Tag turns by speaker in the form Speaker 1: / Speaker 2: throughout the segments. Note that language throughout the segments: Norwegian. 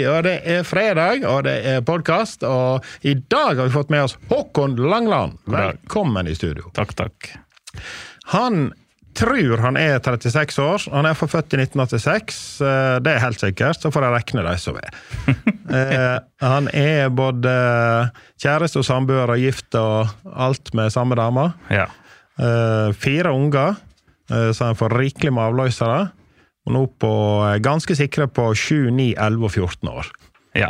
Speaker 1: og det fredag, og det podcast, og I dag har vi fått med oss Håkon Langland. Velkommen I studio.
Speaker 2: Takk.
Speaker 1: Han tror han 36 år, han født I 1986, det helt sikkert, så får jeg rekne det så ved. Han både kjæreste og samboer og gift og alt med samme dame.
Speaker 2: Ja.
Speaker 1: 4 unger, så han får rikelig med avløsere. Og nå på ganske sikre på 7, 9, 11 og 14 år.
Speaker 2: Ja.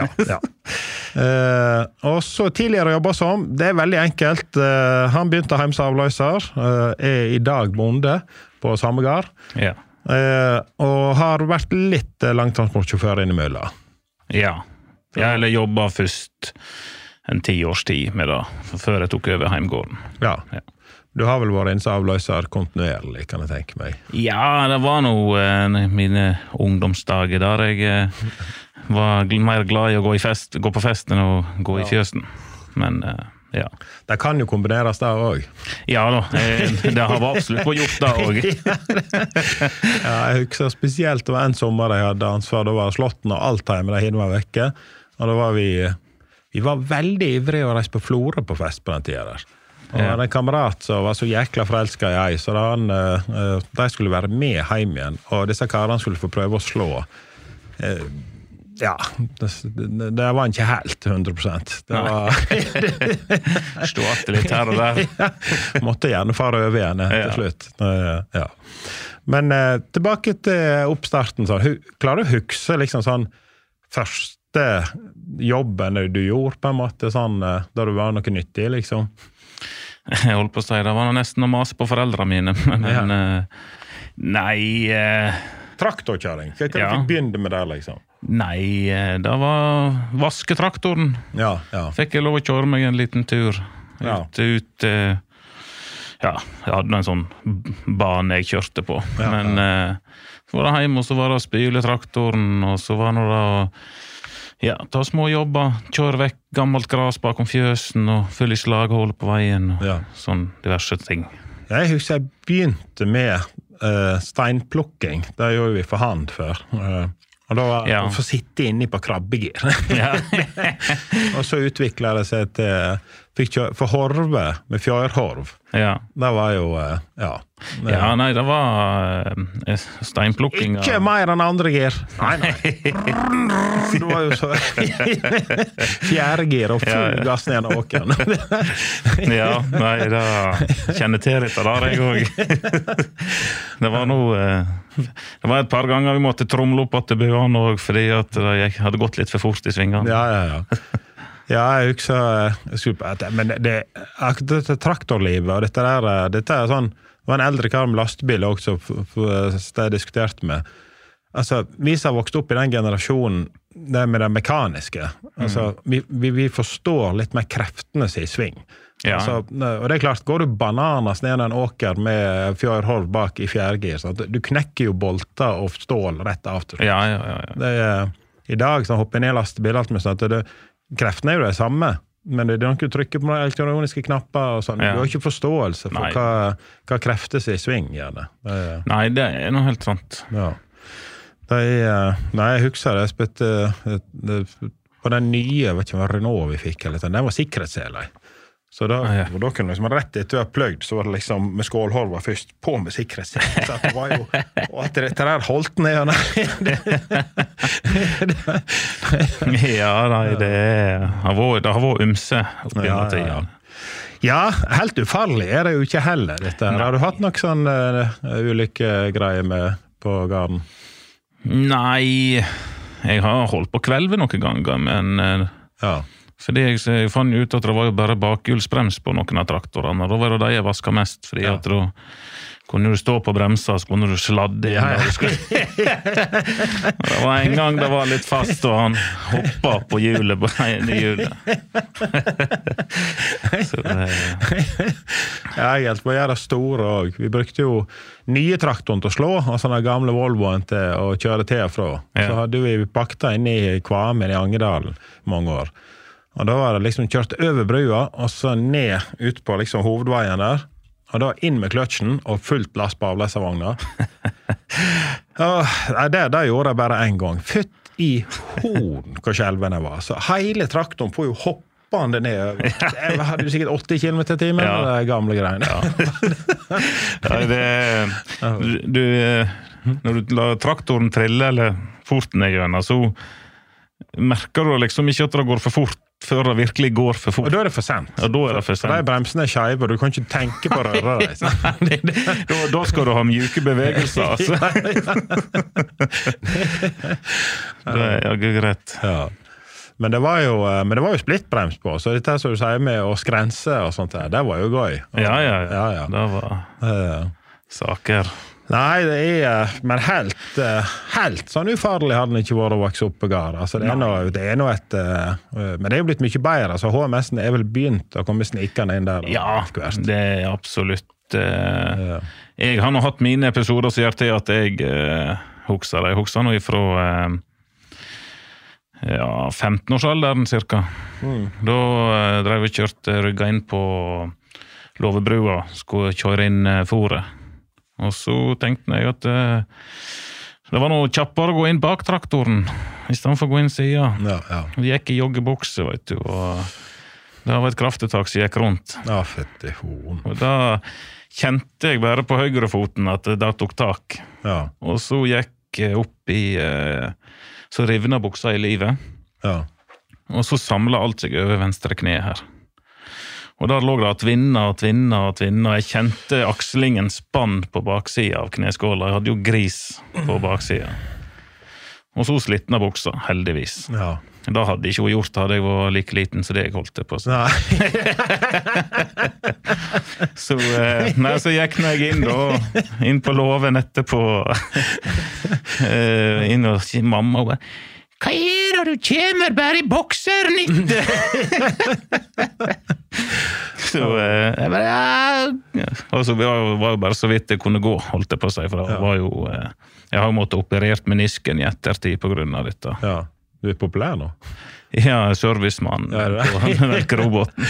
Speaker 1: Og så tidligere jobbet som, det veldig enkelt. Han begynte heims avløser, I dag bonde på samme gard.
Speaker 2: Ja.
Speaker 1: Og har vært litt langtransportsjåfør inn I mølla.
Speaker 2: Ja. Jeg jobbet først en 10 års tid med det, før jeg tok over heimgården.
Speaker 1: Ja. Du har vel vært en avløser kontinuerlig, kan jeg tenke meg.
Speaker 2: Ja, det var noe mine ungdomsdager der jeg var mer glad I å gå på festen og gå I fjøsen. Men ja.
Speaker 1: Det kan jo kombineres der også.
Speaker 2: Ja da, det har absolutt på gjort det også.
Speaker 1: Ja, jeg husker spesielt, det var en sommer jeg hadde ansvar, det var Slåtten og Altheim, da hinne var vekke, og da var vi var veldig ivrige å reise på Florø på fest på den tiden der. Og han en kamerat som var så jækla forelsket I så da de skulle være med hjem igjen, og disse karene skulle få prøve å slå. Ja, det var ikke helt 100%. Det var
Speaker 2: stå at litt her og der.
Speaker 1: Måtte gjerne fare over igjen til slutt. Ja. Men tilbake til oppstarten, sånn. Klarer du å huske liksom sånn første jobben du gjorde på en måte, sånn, da du var noe nyttig, liksom?
Speaker 2: Jeg holdt på å si, det var nesten å mase på foreldrene mine, men nei...
Speaker 1: Traktorkjøring, hva du fikk begynne med det, liksom?
Speaker 2: Nei, det var vasketraktoren. Ja. Fikk jeg lov å kjøre meg en liten tur. Ut, jeg hadde en sånn bane jeg kjørte på. Men så var det hjemme, og så var det å spyle traktoren, og så var det ta små jobber, kjøre vekk gammelt gras bakom fjøsen og fylle I slaghull på veien og sånn diverse ting.
Speaker 1: Jeg husker jeg begynte med steinplukking. Det gjorde vi for hand før. Og da var å få sitte inne på krabbegir. Og så utviklet det seg til for horve med fjørhorv. Det var jo,
Speaker 2: nei, det var steinplukking.
Speaker 1: Ikke mer enn andre gir. Nei. Det var jo så fjerde gir og full gass ned av åkeren.
Speaker 2: Nei, da kjenner til litt av det, jeg også. Det var det var et par ganger vi måtte tromle opp at det bøen også, fordi at jeg hadde gått litt for fort I svingene. Ja, jeg husker, men det traktorlivet, og dette sånn, det var en eldre kar med lastebil også, det jeg diskuterte med. Altså, vi som har vokst opp I den generasjonen, det med det mekaniske, altså, vi forstår litt mer kreftene I sving. Altså, og det klart, går du bananas ned en åker med fjørhorv bak I fjerdegir, så du knekker jo bolter og stål rett av til. I dag så hopper jeg ned lastebil, alt med sånn at kreftene jo det samme, men det noen du trykker på elektroniske knapper og sånn, du har ikke forståelse for hva krefter seg I sving gjerne. Nei, det noe helt sant.
Speaker 1: Nei, jeg husker det, på den nye, vet ikke hva Renault vi fikk, eller den var sikkerhetsseler. Så da kunne liksom rett etter å ha pløgd, så var det liksom med skålhorva først på med sikkerhetsseler. Så det var jo, og at dette der holdt ned.
Speaker 2: Nei, det har vært ymse opp gjennom tiden.
Speaker 1: Ja, helt ufarlig det jo ikke heller, dette. Har du hatt noen sånn ulike greier med på garden?
Speaker 2: Nei, jeg har holdt på kvelve noen ganger, men fordi jeg fann ut at det var jo bare bakhjulsbrems på noen av traktorene, og da var det de jeg vasket mest, fordi at da kunne du stå på bremsa, så kunne du sladde inn. Det var en gang det var litt fast, og han hoppet på hjulet på ene hjulet. Så det...
Speaker 1: Jeg hjelper å gjøre store også. Vi brukte jo nye traktoren til å slå, og sånne gamle Volvoen til å kjøre til og fra. Så hadde vi pakta inn I Kvamen I Angedalen mange år. Og da var det liksom kjørt over brua, og så ned ut på liksom hovedveien der, og da inn med kløtsjen, og fullt last på avleservogna. Det gjorde jeg bare en gang. Fytt i horn hvor skjelven jeg var. Så hele traktoren får jo hoppende ned. Jeg hadde jo sikkert 80 kilometer i timen, de gamle greiene.
Speaker 2: Når du lar traktoren trille eller fort ned gjennom, så merker du liksom ikke at det går for fort før det virkelig går for fort.
Speaker 1: Og da det for sent.
Speaker 2: Ja, da det for sent.
Speaker 1: For de bremsene skeive, og du kan ikke tenke på å røre deg.
Speaker 2: Da skal du ha mjuke bevegelser, altså. Det er greit.
Speaker 1: Ja. Men det var jo splittbrems på, så dette som du sier med å skrense og sånt der, det var jo gøy.
Speaker 2: Ja. Det var saker.
Speaker 1: Nei, men helt sånn ufarlig hadde den ikke vært å vokse opp på gard. Altså, det er noe et, men det er jo blitt mye bedre, så HMS-en vel begynt å komme snikende inn der.
Speaker 2: Ja, det er absolutt. Jeg har nå hatt mine episoder som gjør til at jeg husker nå ifra 15-årsalderen cirka. Da drev jeg kjørte rygga inn på Lovebrua, skulle kjøre inn fôret. Og så tenkte jeg at det var noe kjappere å gå inn bak traktoren i stedet for å gå inn siden. Vi gikk i joggebukse, vet du, og det var et kraftetak som gikk rundt.
Speaker 1: Ja, fette horn.
Speaker 2: Og da kjente jeg bare på høyrefoten at det tok tak.
Speaker 1: Ja.
Speaker 2: Og så gikk jeg opp i så rivna buksa i livet.
Speaker 1: Ja.
Speaker 2: Og så samlet alt seg over venstre kne her. Og der lå det at vinne, og jeg kjente akslingen spann på baksida av kneskåla. Jeg hadde jo gris på baksida. Og så slitna buksa, heldigvis.
Speaker 1: Ja.
Speaker 2: Da hadde ikke hun gjort det, hadde jeg var like liten, så det jeg holdt det på.
Speaker 1: Nei.
Speaker 2: Så gikk jeg inn da, inn på låven etterpå, inn og sier mamma, og bare, hva det du kommer bare i bokseren? Så jeg bare, og så var jo bare så vidt jeg kunne gå, holdt jeg på seg, for det var jo, jeg har jo måttet operert menisken i ettertid på grunn av dette.
Speaker 1: Ja, du populær nå?
Speaker 2: Ja, servicemann på melkeroboten.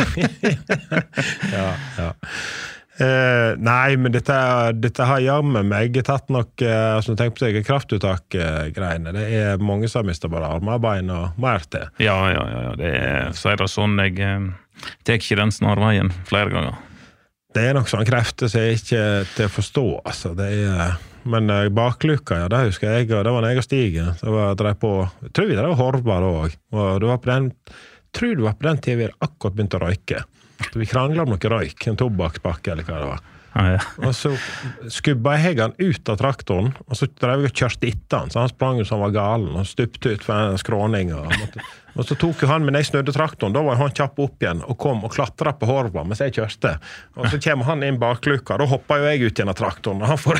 Speaker 1: Ja. Nei, men dette har jammen meg tatt nok, som tenker på seg, kraftuttak-greiene. Det mange som har mistet bare armer, bein og mer til.
Speaker 2: Ja, så det sånn, jeg tar ikke den snarveien flere ganger.
Speaker 1: Det nok sånne krefter som jeg ikke til å forstå, altså. Men bakluka, det husker jeg, og det var når jeg og Stigen, så drev på, jeg tror vi drev Horvar også, og det var på den tiden vi akkurat begynte å røyke. Så vi kranglet om noe røyk, en tobakkspakke eller hva det var. Og så skubba jeg han ut av traktoren, og så drev jeg og kjørte etter han, så han sprang ut som han var galen, og stupte ut for en skråning. Og så tok han med den snødde traktoren, da var han kjapp opp igjen, og kom og klatret på Horva mens jeg kjørte. Og så kommer han inn bakluka, da hopper jo jeg ut igjen av traktoren, og han får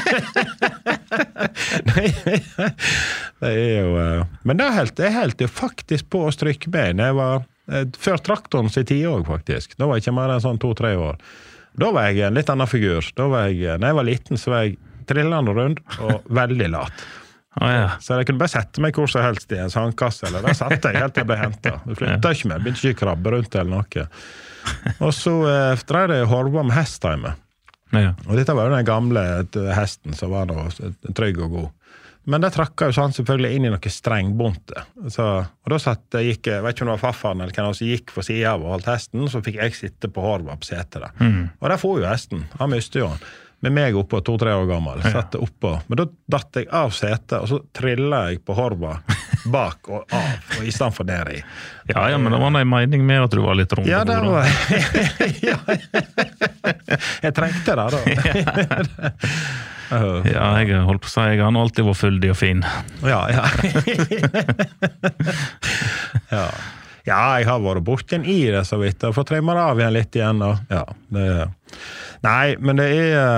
Speaker 1: det jo... Men det helt jo faktisk på å stryke med. Jeg var før traktoren sin 10 år faktisk. Da var jeg ikke mer enn sånn 2-3 år. Da var jeg en litt annen figur. Når jeg var liten, så var jeg trillende rund og veldig lat. Så jeg kunne bare sette meg hvor som helst i en sandkasse, eller der satt jeg helt til jeg ble hentet. Det flyttet ikke med, begynte ikke å krabbe rundt eller noe. Og så drev jeg Horva med hest hjemme. Og dette var jo den gamle hesten som var da trygg og god. Men det trakket jo sånn selvfølgelig inn i noe strengbonte. Og da gikk jeg vet ikke om det var farfaren eller hvem som gikk for siden av og holdt hesten, så fikk jeg sitte på Horva på setet der. Og der får jo hesten, han mistet jo han. Med meg oppe, 2-3 år gammel, satt jeg oppå. Men da datt jeg av setet, og så trillet jeg på Horva bak og av, og i stedet for ned i.
Speaker 2: Ja, men det var en mening med at du var litt rund.
Speaker 1: Ja, det var... Jeg trengte det da.
Speaker 2: Ja, jeg holdt på å si, jeg har alltid vært fyldig og fin.
Speaker 1: Ja. Ja, jeg har vært bort igjen i det så vidt, og fått trimmet av igjen litt igjen, og ja, nei, men det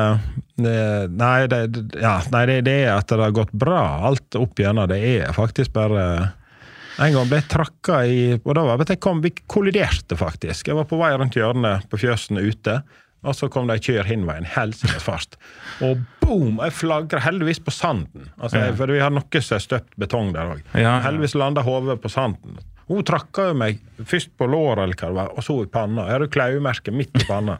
Speaker 1: er at det har gått bra, alt opp igjen, det er faktisk bare, en gang ble jeg trakket i, og da var det vi kolliderte faktisk, jeg var på vei rundt hjørnet på fjøsen ute, og så kom det en kjør hinveien, helsikes fast. Og boom, jeg flagret heldigvis på sanden. For vi har noe som støpt betong der også. Heldigvis landet hodet på sanden. Hun trakket jo meg først på låret, eller hva det var, og så i panna. Jeg hadde klaumerket midt i panna.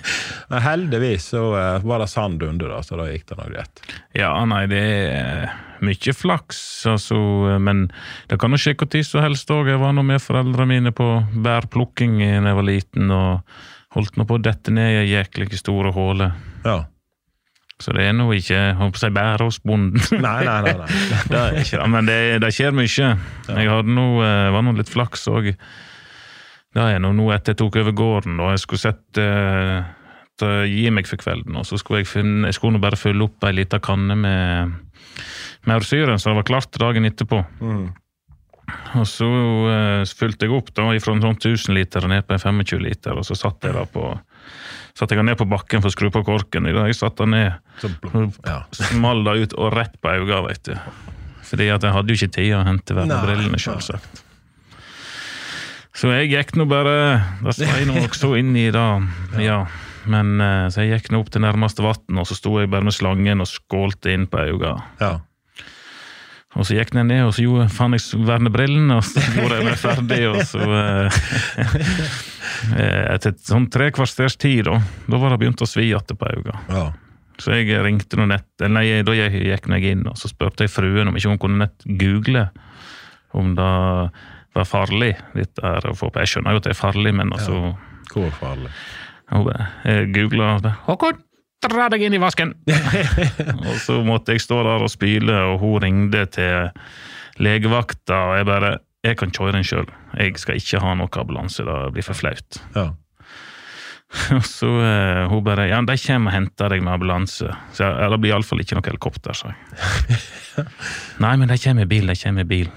Speaker 1: Heldigvis så var det sand under da, så da gikk det nok rett.
Speaker 2: Ja, nei, det mye flaks, altså, men det kan jo skje hvor tid så helst også. Jeg var nå med foreldrene mine på bærplukking når jeg var liten, og holdt nå på å dette ned i jæklig store håler.
Speaker 1: Ja.
Speaker 2: Så det nå ikke, jeg håper å si, bære hos bonden.
Speaker 1: Nei.
Speaker 2: Det ikke, men det skjer mye. Jeg hadde var nå litt flaks også. Det nå etter jeg tok over gården, og jeg skulle gi meg for kvelden, og så skulle jeg skulle bare fylle opp en liten kanne med maursyre, så det var klart dagen etterpå. Og så fylte jeg opp da, fra en sånn 1000 liter ned på en 25 liter, og så satt jeg ned på bakken for å skru på korken. I dag jeg satt den ned, small da ut og rett på øynene, vet du. Fordi at jeg hadde jo ikke tid å hente vernebrillene selvsagt. Så jeg gikk nå bare, da sa jeg nå også inn i det, men så jeg gikk nå opp til nærmeste vatten, og så stod jeg bare med slangen og skålte inn på øynene. Ja. Og så gikk jeg ned, og så fann jeg vernebrillene, og så gjorde jeg meg ferdig, og så etter sånn 3 kvarters tid, da var det begynt å svi at det på øynene. Ja. Så jeg ringte noe da gikk jeg inn, og så spørte jeg fruen om ikke hun kunne nett google om det var farlig, litt der å få på. Jeg skjønner jo at det farlig, men altså...
Speaker 1: Hvor farlig?
Speaker 2: Jeg googlet, Håkon, dra deg inn i vasken! Og så måtte jeg stå der og spyle, og hun ringte til legevakta, og jeg kan kjøre den selv. Jeg skal ikke ha noe ambulanse, det blir for flaut. Ja. Og så hun bare, de kommer og henter deg med ambulanse. Så det blir i alle fall ikke noe helikopter, sa jeg. Nei, men de kommer i bil.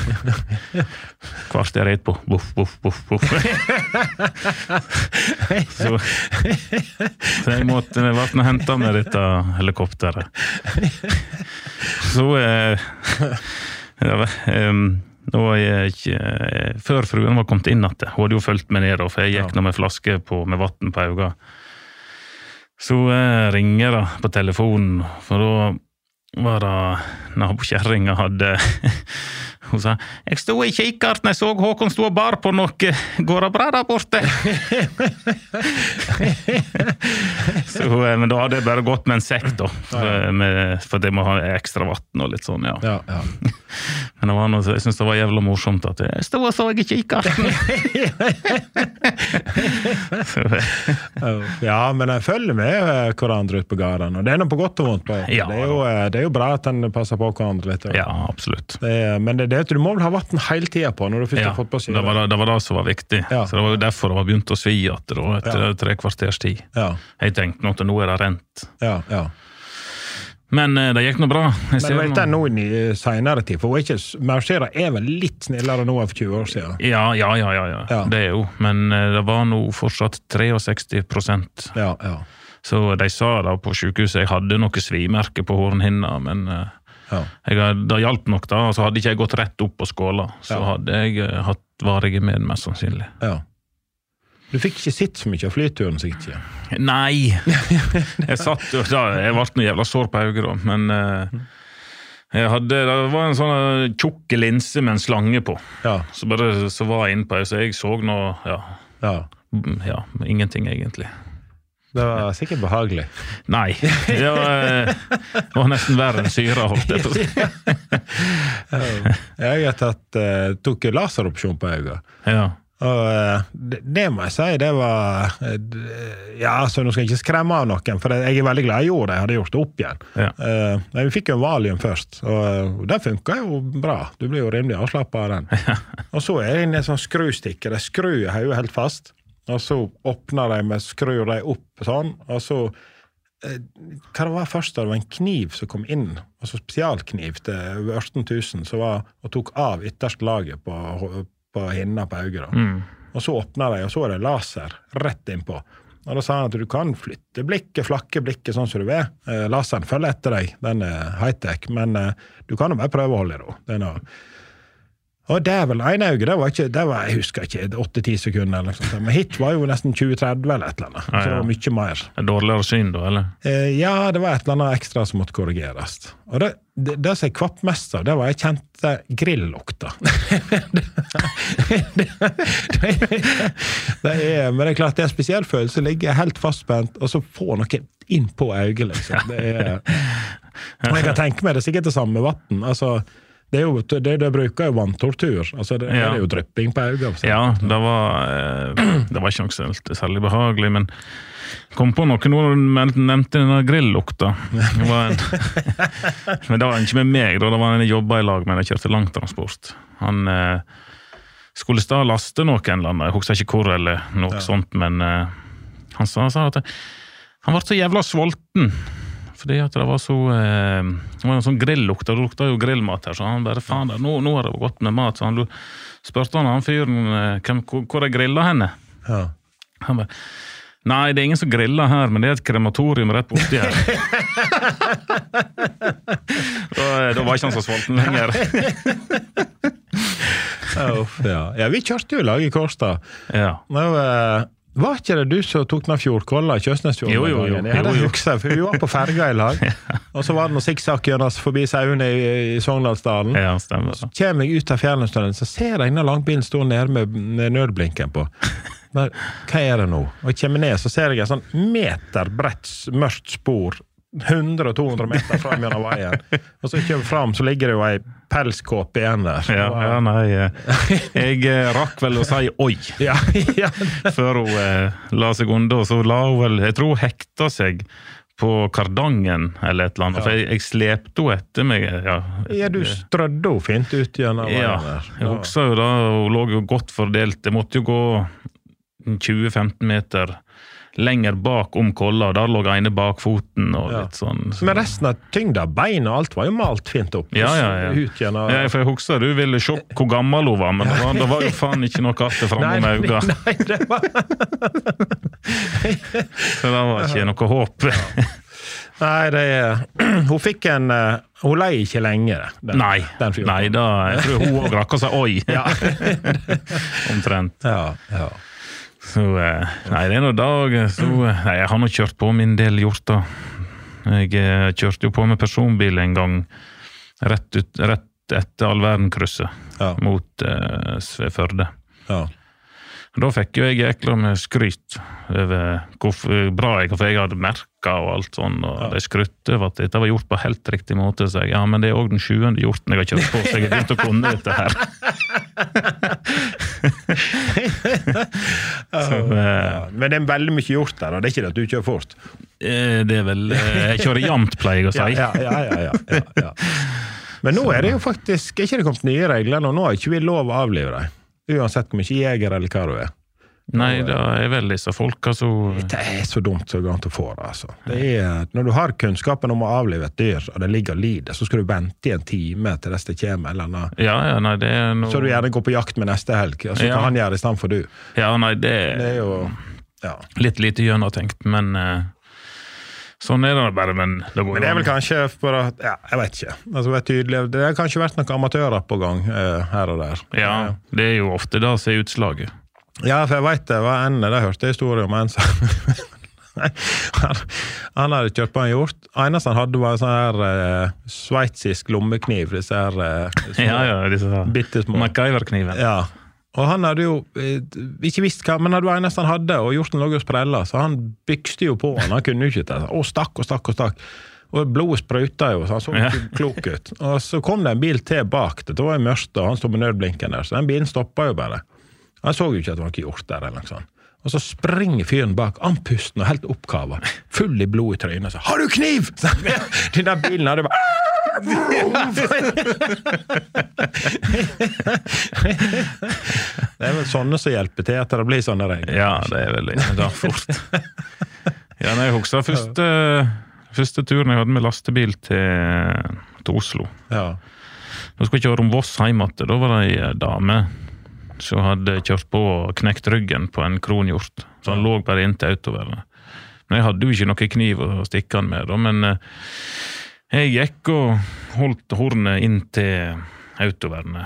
Speaker 2: Kvart jeg rett på. Buff. Så jeg måtte hente med dette helikopteret. Så nå før fruen var kommet inn at hun hadde jo følt meg ned, for jeg gikk nå med flaske med vatten på øynene. Så ringer det på telefonen, for da var det nabokjerringa hadde hun sa, jeg stod i kikarten, jeg så Håkon stod og bar på noe, går det bra der borte? Så, men da hadde jeg bare gått med en sekk da, for det må ha ekstra vatten og litt sånn, ja. Men det var noe, jeg synes det var jævla morsomt at jeg stod og så i kikarten.
Speaker 1: Ja, men jeg følger med hverandre ut på gården, og det noe på godt og vondt på. Ja, det er jo bra at den passer på hverandre litt.
Speaker 2: Ja, absolutt.
Speaker 1: Men du må vel ha vatten hele tiden på når du først har fått på syre.
Speaker 2: Det var det som var viktig. Ja. Så det var jo derfor det var begynt å svi etter 3 kvarters tid. Ja. Jeg tenkte nå at nå det rent. Ja. Men det gikk noe bra.
Speaker 1: Men vet jeg nå i senere tid, for maursyre vel litt snillere nå av 20 år siden.
Speaker 2: Ja. Det jo. Men det var nå fortsatt 63%. Ja. Så de sa da på sykehuset, jeg hadde noe svimerke på hornhinna, men... det hjalp nok da, og så hadde ikke jeg gått rett opp på skåla, så hadde jeg hatt varige med mest sannsynlig. Ja.
Speaker 1: Du fikk ikke sitt så mye av flyturen, sikkert ikke?
Speaker 2: Nei, jeg satt jo da, jeg ble noe jævla sår på øyne da, men det var en sånn tjukke linse med en slange på, så var jeg inne på, så jeg så noe, ingenting egentlig.
Speaker 1: Det var sikkert behagelig.
Speaker 2: Nei, det var nesten verre enn syre, holdt jeg på å si.
Speaker 1: Jeg har tok laseropsjon på øynene. Ja. Og det må jeg si, det var... så nå skal jeg ikke skremme av noen, for jeg veldig glad jeg gjorde det, jeg hadde gjort det opp igjen. Ja. Vi fikk jo en valium først, og det funket jo bra. Du blir jo rimelig avslappet av den. Ja. Og så det inne en sånn skrustikke, det skrur hodet helt fast, og så åpner de med skrur de opp sånn, og så hva det var først da, det var en kniv som kom inn, altså spesialkniv til 18 000 som var, og tok av ytterste laget på hinna på øyne og så åpner de, og så det laser rett innpå, og da sa han at du kan flytte blikket, flakke blikket sånn som du vil, laseren følger etter deg, den high-tech, men du kan jo bare prøve å holde det da, Og dævel, einauge, jeg husker ikke 8-10 sekunder eller noe sånt, men hit var jo nesten 20-30 eller et eller annet, så det var mye mer.
Speaker 2: Dårligere syn da, eller?
Speaker 1: Ja, det var et eller annet ekstra som måtte korrigeres. Og det som jeg kvapp mest av, det var jeg kjente grillukta. Men det klart, det en spesiell følelse, ligger helt fastspent, og så får noe inn på øyet, liksom. Og jeg kan tenke meg det sikkert det samme med vatten, altså, det bruker jo vanntortur, altså det jo drypping på øyet.
Speaker 2: Ja, det var ikke noe særlig behagelig, men kom på noe når du nevnte denne grillukta. Men det var ikke med meg, da. Det var en jeg jobbet i lag med, jeg kjørte langtransport. Han skulle stå og laste noe eller annet, jeg husker ikke hvor eller noe sånt, men han sa at han var så jævla svolten, fordi at det var så det var en sånn grilllukt, det lukta jo grillmat her, så han bare, faen da, nå har det gått med mat, så han spørte han fyren, hvor grilla henne?
Speaker 1: Ja.
Speaker 2: Han bare, nei, det ingen som griller her, men det et krematorium rett borti her. Da var ikke han så svolten lenger.
Speaker 1: Ja, vi kjørte jo lag i Kårstad.
Speaker 2: Ja.
Speaker 1: Var ikke det du som tok den Fjordkolla i Kjøsnesfjorden?
Speaker 2: Jo.
Speaker 1: Jeg husker, for vi var på ferga i lag, og så var det noen sikksakk forbi Saune i Sogndalsdalen.
Speaker 2: Ja, stemmer.
Speaker 1: Så kommer jeg ut av Fjærlundstunnelen, så ser jeg denne langbilen stå nede med nødblinken på. Men hva det nå? Og jeg kommer ned, så ser jeg en sånn meterbredt mørkt spor, 100-200 meter frem gjennom veien. Og så kommer frem, så ligger det jo en pelskåp igjen der.
Speaker 2: Ja, nei. Jeg rakk vel å si oi.
Speaker 1: Ja.
Speaker 2: Før hun la seg under, så la hun vel, jeg tror hun hekta seg på kardangen eller et eller annet, for jeg slepte henne etter meg.
Speaker 1: Ja, du strødde henne fint ut gjennom veien der.
Speaker 2: Jeg husker jo da, hun lå jo godt fordelt. Jeg måtte jo gå 20-15 meter lenger bak om kolla, og der lå ene bak foten og litt sånn.
Speaker 1: Men resten av tyngda, bein og alt var jo malt fint opp.
Speaker 2: Ja. For jeg husker, du ville se hvor gammel hun var, men det var jo faen ikke noe at det fremme med øynene.
Speaker 1: Nei, det var...
Speaker 2: Så det var ikke noe håp.
Speaker 1: Nei, hun fikk hun lei ikke lenge.
Speaker 2: Nei, da, jeg tror hun også rakk å si oi.
Speaker 1: Ja.
Speaker 2: Omtrent.
Speaker 1: Ja.
Speaker 2: Så, nei, det noe dag, så, nei, jeg har nå kjørt på min del gjort da. Jeg kjørte jo på med personbil en gang, rett etter Allverdenkrysset, mot Førde. Ja. Da fikk jo jeg jækla med skryt over hvor bra for jeg hadde merket og alt sånn, og det skrytte over at dette var gjort på helt riktig måte, så jeg, men det også den 7. hjorten jeg har kjørt på, så jeg begynt å kunne dette her.
Speaker 1: Men det veldig mye gjort der, og det ikke det at du kjører fort?
Speaker 2: Det vel, jeg kjører jamt, pleier jeg å si.
Speaker 1: Ja. Men nå det jo faktisk, ikke det kommet nye regler, og nå har ikke vi lov å avlive deg. Uansett hvor mye jeger eller hva du
Speaker 2: Nei, det vel disse folka så...
Speaker 1: Det så dumt så gant å få det, altså. Når du har kunnskapen om å avlive et dyr, og det ligger og lider, så skal du vente i en time til det kommer, eller noe.
Speaker 2: Ja, nei, det noe...
Speaker 1: Så du gjerne går på jakt med neste helg, og så kan han gjøre det i stedet for du.
Speaker 2: Ja, nei, det
Speaker 1: jo...
Speaker 2: Litt lite gjennomtenkt, men... Sånn det bare, men det går jo...
Speaker 1: Men det vel kanskje bare... Ja, jeg vet ikke. Altså, det har kanskje vært noen amatører på gang her og der.
Speaker 2: Ja, det jo ofte da som utslaget.
Speaker 1: Ja, for jeg vet det var jeg hørte historie om en som... han hadde kjørt på en hjort. Eneste han hadde var en sånn her sveitsisk lommekniv, disse her...
Speaker 2: disse
Speaker 1: bittesmå.
Speaker 2: MacGyver-kniven.
Speaker 1: Ja. Og han hadde jo ikke visst hva, men det var eneste han hadde, og hjorten lå og sprella, så han bykste jo på han kunne jo ikke det. Og stakk. Og blodet spruta jo, så han så ikke klok ut. Og så kom det en bil til bak, det var jo mørkt, og han stod med nødblinken der, så den bilen stoppet jo bare. Han så jo ikke at det var ikke hjort der, eller noe sånt. Og så springer fyren bak, andpusten og helt oppkava, full i blod i trynet, og så, har du kniv? Den der bilen hadde bare... Det vel sånne som hjelper til at det blir sånne regler.
Speaker 2: Ja, det veldig da fort. Ja, når jeg husker første turen jeg hadde med lastebil til Oslo.
Speaker 1: Ja.
Speaker 2: Da skulle jeg kjøre om Voss hjemme til, da var det en dame som hadde kjørt på og knekt ryggen på en kronhjort, så han lå bare inn til autovernet. Men jeg hadde jo ikke noe kniv å stikke han med, da, men jeg gikk og holdt hornet inn til autovernet,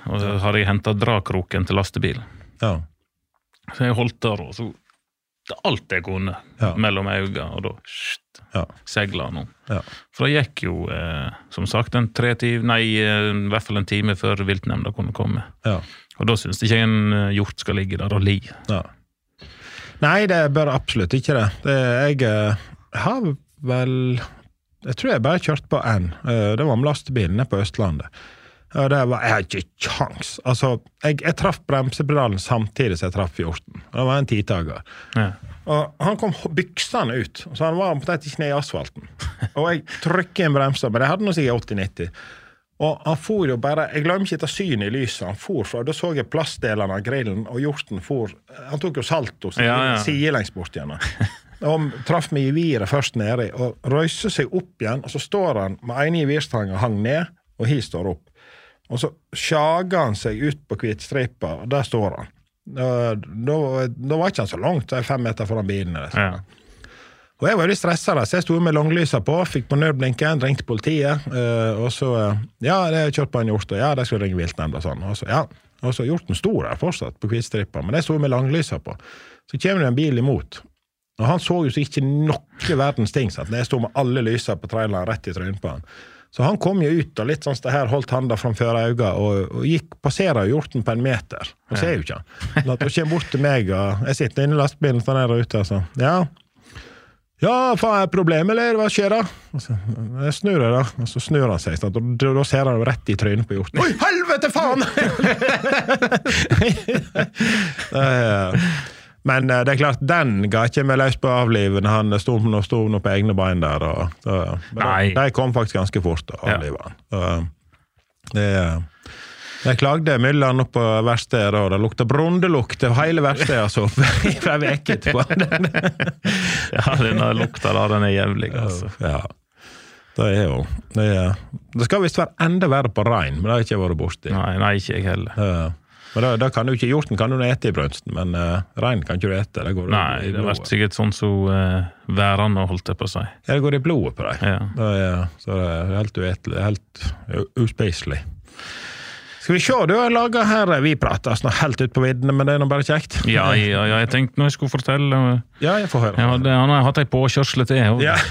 Speaker 2: og så hadde jeg hentet drakroken til lastebil.
Speaker 1: Ja.
Speaker 2: Så jeg holdt der, og så alt jeg kunne mellom øynene, og da seglet han om.
Speaker 1: Ja.
Speaker 2: For det gikk jo, som sagt, i hvert fall en time før viltnemnda kunne komme.
Speaker 1: Ja.
Speaker 2: Og da synes jeg ikke en hjort skal ligge der og li.
Speaker 1: Ja. Nei, det bør absolutt ikke det. Jeg har vel... Jeg tror jeg bare kjørte på en. Det var med lastebilen nede på Østlandet. Og det var, jeg hadde ikke kjans. Altså, jeg traff bremsepedalen samtidig som jeg traff hjorten. Det var en 10-tager. Ja. Og han kom byksene ut, så han var på dette kne i asfalten. Og jeg trykket en bremser, men jeg hadde noe sikkert 80-90. Og han for jo bare, jeg glemte ikke ta syn i lyset, han for fra, da så jeg plastdelene av grillen, og hjorten for, han tok jo salto, sidelengs bort igjen. Og traff meg i viret først nede, og røyser seg opp igjen, og så står han med en i virstangen hang ned, og hi står opp. Og så sjager han seg ut på kvittstripa, og der står han. Da var ikke han så langt, så 5 meter foran bilen. Ja. Og jeg var litt stresset da, så jeg stod med langlyser på, fikk på nødblinken, ringte politiet, og så, det er kjørt på en hjort, og det skulle ringe viltnemnda og sånn. Og så hjorten stod der fortsatt på kvittstripa, men jeg stod med langlyser på. Så kommer det en bil imot, og han så jo så ikke noe verdens ting, sant? Jeg stod med alle lyser på traileren rett i trynet på han. Så han kom jo ut, og litt sånn det her holdt handa framfor øynene, og passerer hjorten på 1 meter, og ser jo ikke han. Så han kommer bort til meg, og jeg sitter inne i lastbilen, sånn her ute, og så, ja, faen, er problemet, eller hva skjer da? Og så, jeg snur det da, og så snur han seg, og da ser han jo rett i trynet på hjorten. Oi, helvete, faen! Men det er klart, den ga ikke meg løs på avlivet, han stod nå på egne bein der, og de kom faktisk ganske fort å avlive han. Jeg klagde Mylland opp på verkstedet, og det lukta brondelukt av hele verkstedet, så fra veket på den.
Speaker 2: Ja, denne lukta da, den er jævlig, altså.
Speaker 1: Ja, det er jo, det skal visst være enda verre på rein, men det har ikke vært borti.
Speaker 2: Nei, ikke jeg heller.
Speaker 1: Men da kan du ikke, hjorten kan du ete i brønsten, men rein kan ikke du ete.
Speaker 2: Nei, det har vært sikkert sånn så værende holdt det på seg.
Speaker 1: Ja, det går i blodet på deg. Ja. Så det er helt uetelig, det er helt uspiselig. Skal vi se, du har laget her, vi prater snart helt ut på viddene, men det er nå bare kjekt. Ja,
Speaker 2: jeg tenkte når jeg skulle fortelle.
Speaker 1: Ja, jeg får høre.
Speaker 2: Han har hatt en påkjørsle til.
Speaker 1: Ja.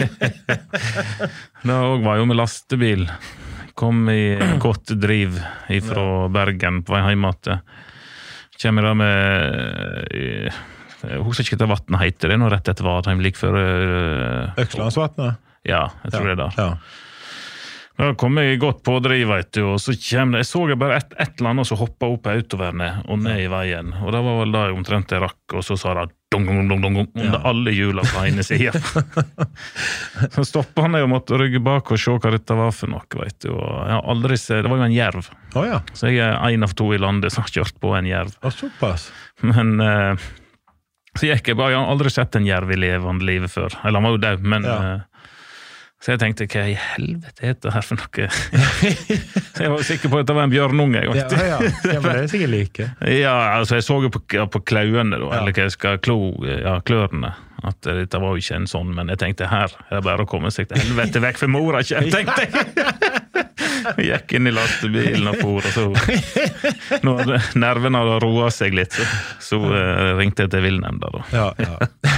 Speaker 2: Det var jo med lastebil. Kom i godt driv fra Bergen på vei hjemme til. Kommer da med, jeg husker ikke hva vattnet heter, det er noe rett etter Vadheim, like før
Speaker 1: Økslandsvattnet?
Speaker 2: Ja, jeg tror det er der.
Speaker 1: Ja.
Speaker 2: Da kom jeg godt på driv, vet du, og så kommer det, jeg så bare et eller annet som hoppet opp autovernet og ned i veien, og det var vel da jeg omtrent jeg rakk, og så sa det dong, dong, dong, dong, under alle hjulene på ene siden. Så stoppet han og måtte rygge bak og se hva dette var for noe, vet du, og jeg har aldri sett, det var jo en jerv. Så jeg er 1 av 2 i landet som har kjørt på en jerv.
Speaker 1: Såpass?
Speaker 2: Men så gikk jeg bare, jeg har aldri sett en jerv i levende livet før, eller han var jo død, men... Så jeg tenkte, hva i helvete er det her for noe? Så jeg var sikker på at det var en bjørnunge.
Speaker 1: Ja, men det er sikkert like.
Speaker 2: Ja, altså jeg så jo på klauene da, eller hva jeg skal klørene, at dette var jo ikke en sånn, men jeg tenkte, her er det bare å komme seg til helvete vekk for mora, ikke? Tenkte jeg. Jeg gikk inn i lastebilen og for, og så når nervene hadde roet seg litt, så ringte jeg til viltnemnda da.
Speaker 1: Ja.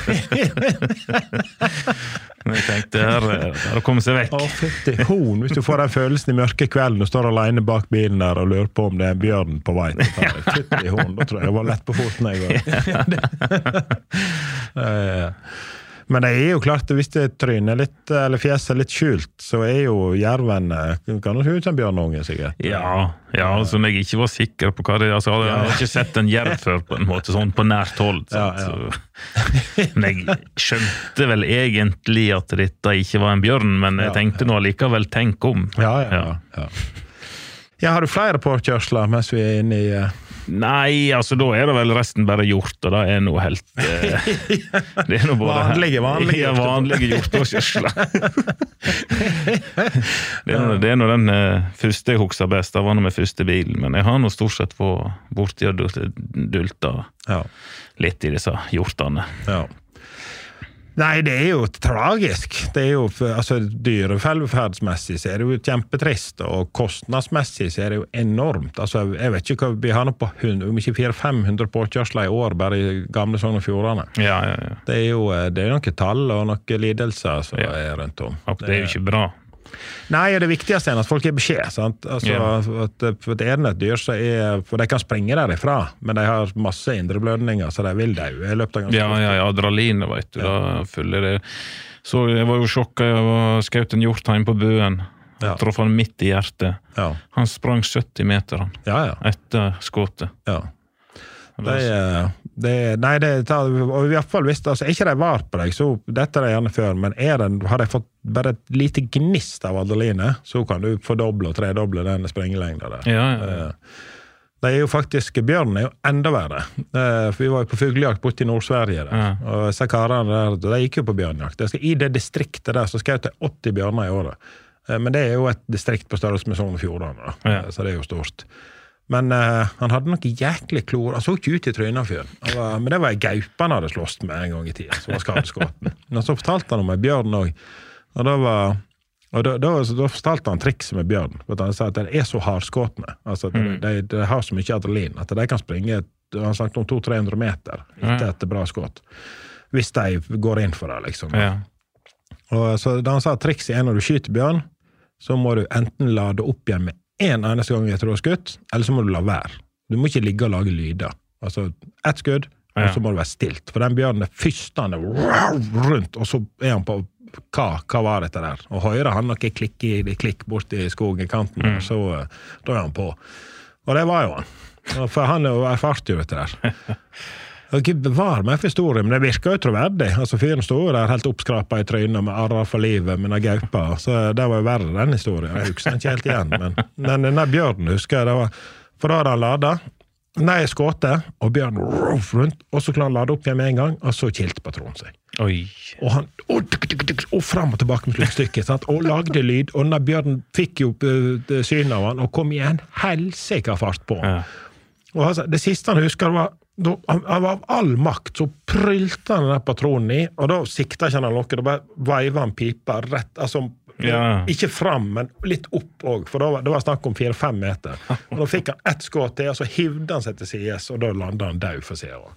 Speaker 2: Men jeg tenkte, her er det å komme seg vekk.
Speaker 1: Fytti hon, hvis du får den følelsen i mørke kvelden og står alene bak bilen der og lurer på om det er en bjørn på vei. Fytti hon, da tror jeg var lett på foten jeg var. Men det er jo klart, hvis det trynet litt, eller fjeset litt skjult, så er jo jerven, kan du se ut som en bjørnunge, sikkert?
Speaker 2: Ja, altså når jeg ikke var sikker på hva det er, altså jeg har ikke sett en jerv før på en måte, sånn på nært hold. Men jeg skjønte vel egentlig at dette ikke var en bjørn, men jeg tenkte nå likevel tenk om.
Speaker 1: Ja, har du flere påkjørsler mens vi er inne i...
Speaker 2: Nei, altså da er det vel resten bare gjort, og da er noe helt det er noe både vanlige hjortpåkjørsler. Det er noe den første jeg husker best, det var noe med første bilen, men jeg har nå stort sett vært borti og dulta litt i disse hjortene.
Speaker 1: Nei, det jo tragisk. Det jo, altså dyrevelferdsmessig så det jo kjempetrist, og kostnadsmessig så det jo enormt. Altså, jeg vet ikke hva vi har nå på 400-500 påkjørsler i år bare i gamle Sogn og Fjordane.
Speaker 2: Ja.
Speaker 1: Det jo noen tall og noen lidelser som rundt om.
Speaker 2: Og det jo ikke bra.
Speaker 1: Nei, det viktigste at folk beskjed, sant? Altså, at for det et dyr så for de kan springe derifra, men de har masse indre blødninger, så de vil dø i løpet av ganske
Speaker 2: Ja, adrenalin, vet du, da følger det. Så jeg var jo sjokket, jeg var skaut en hjort hjemme på Bøen, traff han midt i hjertet. Ja. Han sprang 70 meter, han, etter skåtet. Ja. Og i hvert fall hvis altså, ikke de var på deg, så dette det gjerne før, men har de fått bare et lite gnist av adrenaline, så kan du fordoble og tredoble den springelengden der. Ja. Det jo faktisk, bjørnen jo enda verre. For vi var jo på fuglejakt borte i Nord-Sverige der, og disse karene der, de gikk jo på bjørnjakt. I det distriktet der, så skjøt jeg 80 bjørner i året. Men det jo et distrikt på størrelse med Sogn og Fjordane, så det jo stort. Men han hadde noe jæklig klor. Han så ikke ut i trynet for men det var en gaupe han hadde slåst med en gang i tiden, som var skadeskåten. Men så fortalte han om en bjørn også. Og da fortalte han trikset med bjørn. For han sa at det så hardskåtende. Altså, de har så mye adrenalin at de kan springe, han snakket om 200-300 meter etter et bra skåt. Hvis de går inn for det, liksom. Ja. Og så da han sa at trikset når du skyter bjørn, så må du enten lade opp igjen med en eneste gang jeg tror skutt, eller så må du la være. Du må ikke ligge og lage lyder. Altså, ett skudd, og så må du være stilt. For den bjørnen fyrstende rundt, og så han på hva var dette der? Og høyre han noe klikk bort i skogekanten, så da han på. Og det var jo han. For han jo erfart jo dette der. Og Gud bevar meg for historien, men det virker jo troverdig. Altså, fyren stod der helt oppskrapet i trynet med arrer for livet, med noen gauper. Så det var jo verre den historien. Jeg husker ikke helt igjen, men denne bjørnen husker jeg, det var, for da hadde han ladet, skåte, og bjørnen rundt, og så klarte han lade opp igjen med en gang, og så kilte patronen seg. Oi. Og han, og frem og tilbake med sluttstykket, sant? Og lagde lyd, og denne bjørnen fikk jo syn av han, og kom igjen helsike fart på han. Og altså, det siste han husker var, han var av all makt, så prylte han den patronen i, og da sikta ikke han lokket, da bare veivet han pipa rett, altså, ikke fram, men litt opp også, for det var snakk om 4-5 meter. Og da fikk han ett skåt til, og så hivde han seg til sides, og da landet han død for seg.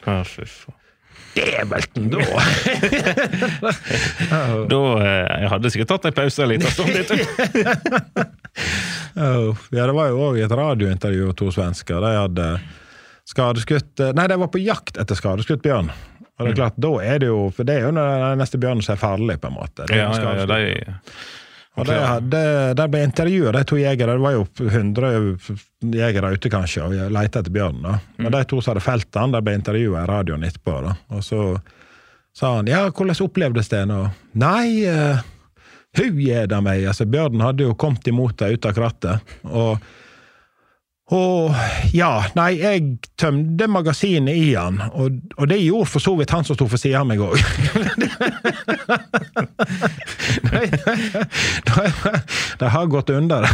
Speaker 2: Dævelten, da! Jeg hadde sikkert tatt en pause litt av stund.
Speaker 1: Ja, det var jo også et radiointervju av 2 svensker, de hadde skadeskutt, nei, de var på jakt etter skadeskutt bjørn. Og det klart, da det jo, for det jo den neste bjørnen som farlig på en måte. Og der ble intervjuet, de 2 jegere, det var jo 100 jegere ute kanskje, og lette etter bjørnen da. Men de 2 som hadde felt han, der ble intervjuet i radioen etterpå da. Og så sa han, ja, hvordan opplevdes det nå? Nei, hun gjør det meg. Altså, bjørnen hadde jo kommet imot deg ut av krattet, og ja, nei, jeg tømte magasinet i han, og det gjorde for så vidt han som stod for siden av meg også. Det har gått under.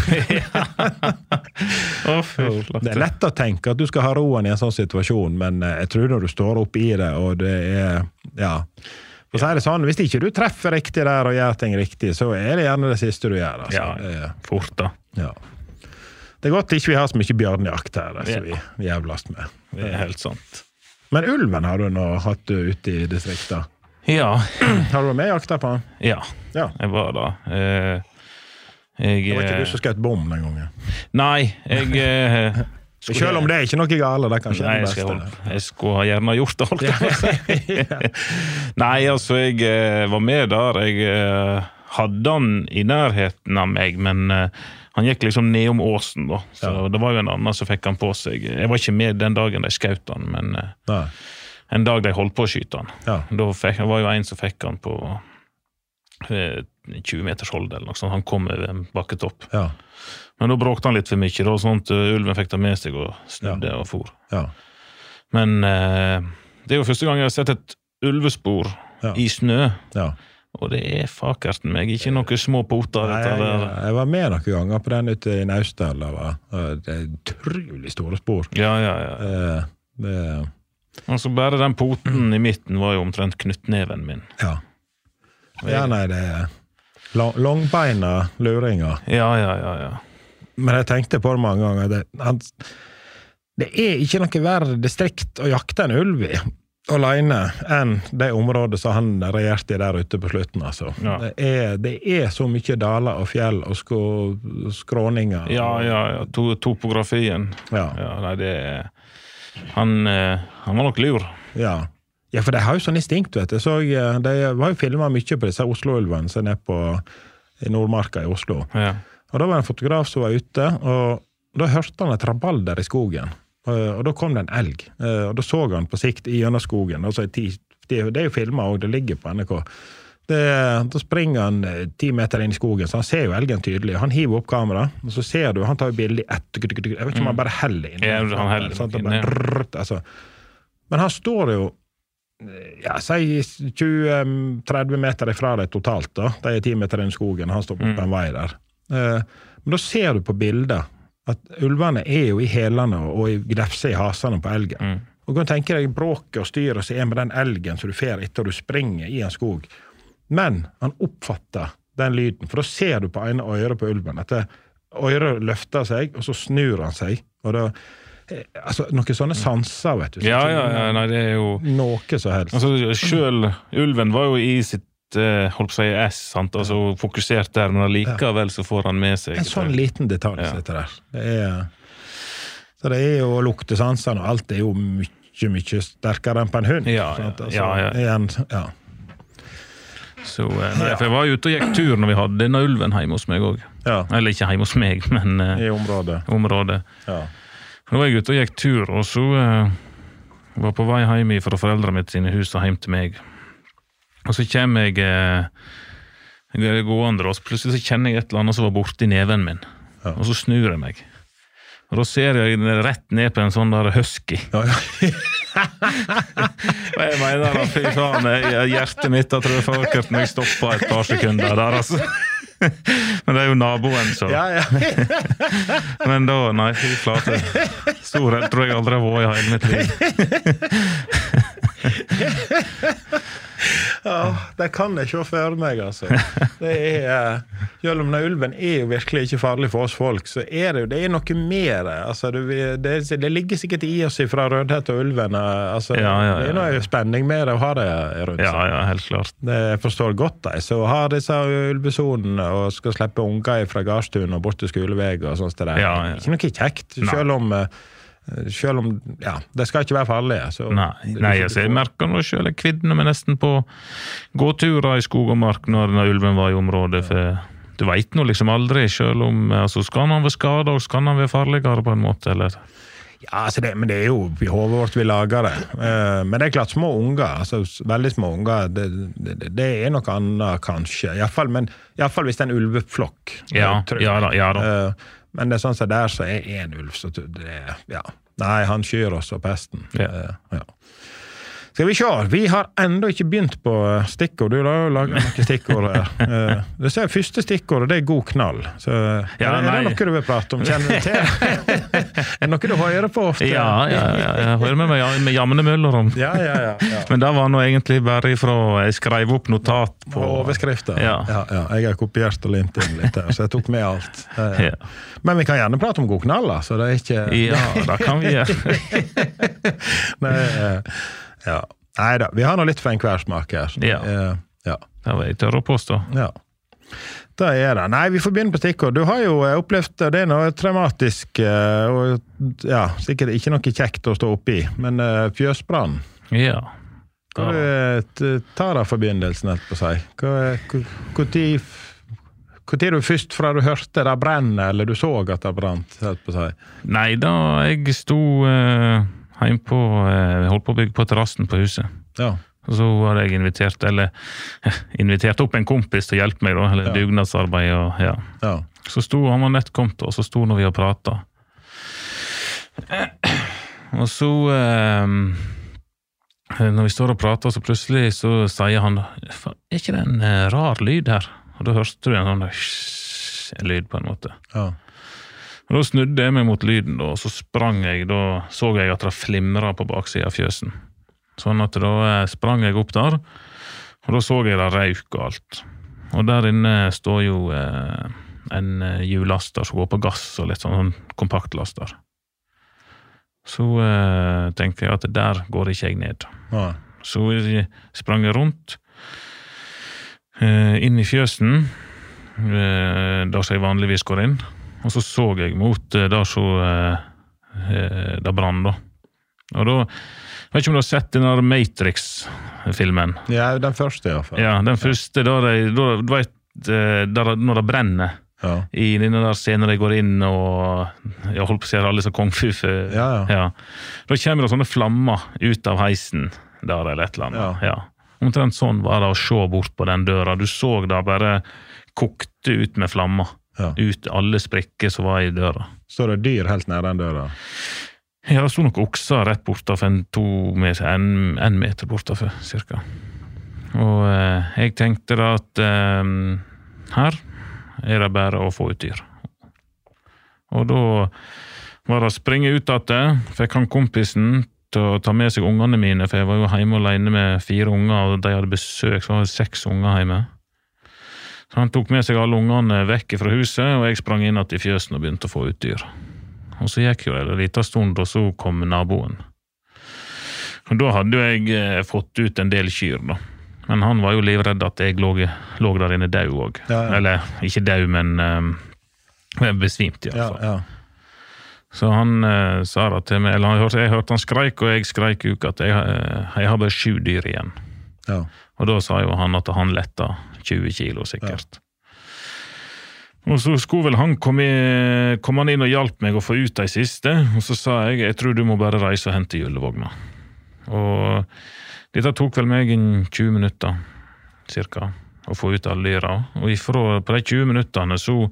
Speaker 1: Det lett å tenke at du skal ha roen i en sånn situasjon, men jeg tror når du står opp i det, og det ja. For så det sånn, hvis ikke du treffer riktig der og gjør ting riktig, så det gjerne det siste du gjør. Altså.
Speaker 2: Ja, fort da.
Speaker 1: Ja. Det godt ikke vi har så mye bjørnjakt her, så vi jævlast med.
Speaker 2: Det helt sant.
Speaker 1: Men ulven har du nå hatt ute i distriktet?
Speaker 2: Ja.
Speaker 1: Har du med jakta på han?
Speaker 2: Ja, jeg var da.
Speaker 1: Det var ikke du som skjøt bom den gangen?
Speaker 2: Nei,
Speaker 1: selv om det ikke noe gale, det kan skje det beste.
Speaker 2: Jeg skulle gjerne gjort det, holdt jeg på å si. Nei, altså, jeg var med der. Jeg hadde han i nærheten av meg, men han gikk liksom ned om åsen da, så det var jo en annen som fikk han på seg. Jeg var ikke med den dagen de skjøt han, men en dag de holdt på å skyte han. Da var jo en som fikk han på 20 meters hold eller noe sånt. Han kom med en bakketopp. Men da bråkte han litt for mye, da, sånn at ulven fikk det med seg og snudde og for. Men det jo første gang jeg har sett et ulvespor i snø. Og det fakerten meg, ikke noen små poter.
Speaker 1: Jeg var med noen ganger på den ute i Naustdal. Det utrolig store spor.
Speaker 2: Altså bare den poten i midten var jo omtrent knyttneven min.
Speaker 1: Ja, nei, det langbeina luringer.
Speaker 2: Ja.
Speaker 1: Men jeg tenkte på det mange ganger. Det ikke noe verre distrikt å jakte en ulv I alene enn det området som han regjerte I der ute på slutten. Altså. Ja. Det så mye daler og fjell og skråninger.
Speaker 2: Ja. Topografien.
Speaker 1: Ja.
Speaker 2: Nei, han var nok lur.
Speaker 1: Ja, for det har jo sånn instinkt, vet du. De var jo filmet mye på disse Oslo-ulvene som I Nordmarka I Oslo. Ja. Og da var en fotograf som var ute, og da hørte han et rabalder I skogen. Og da kom det en elg, og da så han på sikt I gjennom skogen, altså det jo filmet, og det ligger på NRK. Da springer han 10 meter inn I skogen, så han ser jo elgen tydelig. Han hiver opp kamera, og så ser du, han tar jo bilde I jeg vet ikke om han bare heller inn.
Speaker 2: Ja, han heller
Speaker 1: inn. Men han står jo, si 20-30 meter ifra det totalt da. Det 10 meter inn I skogen, han står på en vei der. Men da ser du på bildet, at ulvene jo I helene og I grefse I hasene på elgen. Og du kan tenke deg bråket og styret som med den elgen som du fer etter du springer I en skog. Men han oppfatter den lyden, for da ser du på ene øret på ulven, at øret løfter seg, og så snur han seg. Og da, altså, noen sånne sanser, vet du.
Speaker 2: Ja, nei, det jo...
Speaker 1: Noe så helst.
Speaker 2: Altså, selv ulven var jo I sitt holdt på å si sant? Altså fokusert der, men likevel så får han med seg
Speaker 1: en sånn liten detalj sitter der. Så det jo luktesansen, og alt jo mye sterkere enn på en hund.
Speaker 2: Ja. Så, nei, for jeg var ute og gikk tur når vi hadde denne ulven hjemme hos meg også. Ja. Eller ikke hjemme hos meg, men
Speaker 1: I området. Ja.
Speaker 2: Da var jeg ute og gikk tur, og så var på vei hjem fra foreldrene mitt sine hus og hjem til meg. Og så kommer jeg gående, og plutselig så kjenner jeg et eller annet som var borte I neven min. Ja. Og så snur jeg meg. Og da ser jeg rett ned på en sånn der husky. Ja. Og jeg mener da, fy faen, hjertet mitt har tror jeg når jeg stopper et par sekunder der, altså. Men det jo naboen, så. Ja. Men da, nei, fy flate. Stor redd tror jeg aldri har vært I hele mitt liv.
Speaker 1: Ja, det kan jeg ikke for meg, altså. Det selv om den ulven jo virkelig ikke farlig for oss folk, så det noe mer. Altså, det ligger sikkert I oss fra rødhet og ulven. Altså, det noe spenning med det å ha det rundt seg.
Speaker 2: Ja, helt klart.
Speaker 1: Det forstår godt det. Så å ha disse ulvesonene og skal slippe unger fra Garstuen og bort til skoleveg og sånt der. Ikke noe kjekt, selv om det skal ikke være farlige så
Speaker 2: nei, jeg merker nå selv jeg kvidner meg nesten på gåturer I skog og mark når ulven var I området for du vet nå liksom aldri selv om altså, skal han være skadet og skal han være farligere på en måte eller?
Speaker 1: Ja, altså men det jo I hovedet vårt vi lager det men det klart små unger altså veldig små unger det noe annet kanskje I hvert fall hvis det en ulveflokk
Speaker 2: ja da
Speaker 1: men det sånn så der så en ulv så det nei, han skyr oss og pesten ja. Skal vi se, vi har enda ikke begynt på stikkord, du har jo laget noen stikkord her du ser første stikkord, det god knall så det noe du vil prate om, kjenner du til noe du hører på ofte
Speaker 2: ja, jeg hører med Jamne Møller om
Speaker 1: ja.
Speaker 2: Men det var nå egentlig bare fra jeg skrev opp notat på
Speaker 1: overskrifter ja, jeg har kopiert og limt inn litt her, så jeg tok med alt men vi kan gjerne prate om god knall så det ikke
Speaker 2: ja, det kan vi gjøre
Speaker 1: nei Ja. Neida, vi har nå litt for en hver smak her.
Speaker 2: Ja. Det var jeg tør å påstå.
Speaker 1: Ja. Da det. Nei, vi får begynne på stikkord. Du har jo opplevd det noe traumatisk, og sikkert ikke noe kjekt å stå oppi, men fjøsbrann.
Speaker 2: Ja.
Speaker 1: Hva tar da forbindelsen, helt på seg? Hvor tid du først fra du hørte det brenne, eller du så at det brant, helt på seg?
Speaker 2: Nei, da jeg stod... Jeg holdt på å bygge på terrassen på huset. Ja. Og så var jeg invitert opp en kompis til å hjelpe meg da, eller dugnadsarbeid og ja. Så han var nett kommet, og så stod når vi og pratet. Og så når vi står og prater, så plutselig så sier han, ikke det en rar lyd her? Og da hørte du en sånn lyd på en måte. Ja. Og da snudde jeg meg mot lyden, og så sprang jeg, da så jeg at det flimret på baksiden av fjøsen. Sånn at da sprang jeg opp der, Og da så jeg det røyk og alt. Og der inne står jo en hjullaster som går på gass og litt sånn kompaktlaster. Så tenkte jeg at der går ikke jeg ned.
Speaker 1: Ja.
Speaker 2: Så jeg sprang rundt inn i fjøsen, der som jeg vanligvis går inn, og så jeg mot der så det brann da. Og da, jeg vet ikke om du har sett den der Matrix-filmen?
Speaker 1: Ja, den første i hvert fall.
Speaker 2: Ja, den første, du vet, når det brenner, i denne der scenen de går inn, og jeg holdt på å si alle som kung fu. Ja. Da kommer det sånne flammer ut av heisen, der eller et eller annet. Ja. Omtrent sånn var det å se bort på den døra. Du så det bare kokte ut med flammer. Ut alle sprikker som var i døra.
Speaker 1: Står det dyr helt nær den døra?
Speaker 2: Ja, det stod noen okser rett bortafor en meter bortafor, cirka. Og jeg tenkte da at her det bare å få ut dyr. Og da var det å springe ut at fikk han kompisen til å ta med seg ungene mine, for jeg var jo hjemme alene med 4 unger, og de hadde besøk, så var det 6 unger hjemme. Så han tok med seg alle ungene vekk fra huset, og jeg sprang inn i fjøsen og begynte å få ut dyr. Og så gikk jo det en liten stund, og så kom naboen. Og da hadde jeg fått ut en del kyr da. Men han var jo livredd at jeg lå der inne død også. Eller, ikke død, men besvimt i hvert fall. Ja. Så han sa det til meg, eller jeg hørte han skreik, og jeg skreik ut at jeg har bare 7 dyr igjen. Ja. Og da sa jo han at han letta 20 kilo sikkert. Og så skulle vel han kom han inn og hjalp meg å få ut de siste, og så sa jeg tror du må bare reise og hente gyllevogna. Og dette tok vel meg 20 minutter, cirka, å få ut alle dyra. Og på de 20 minutterne så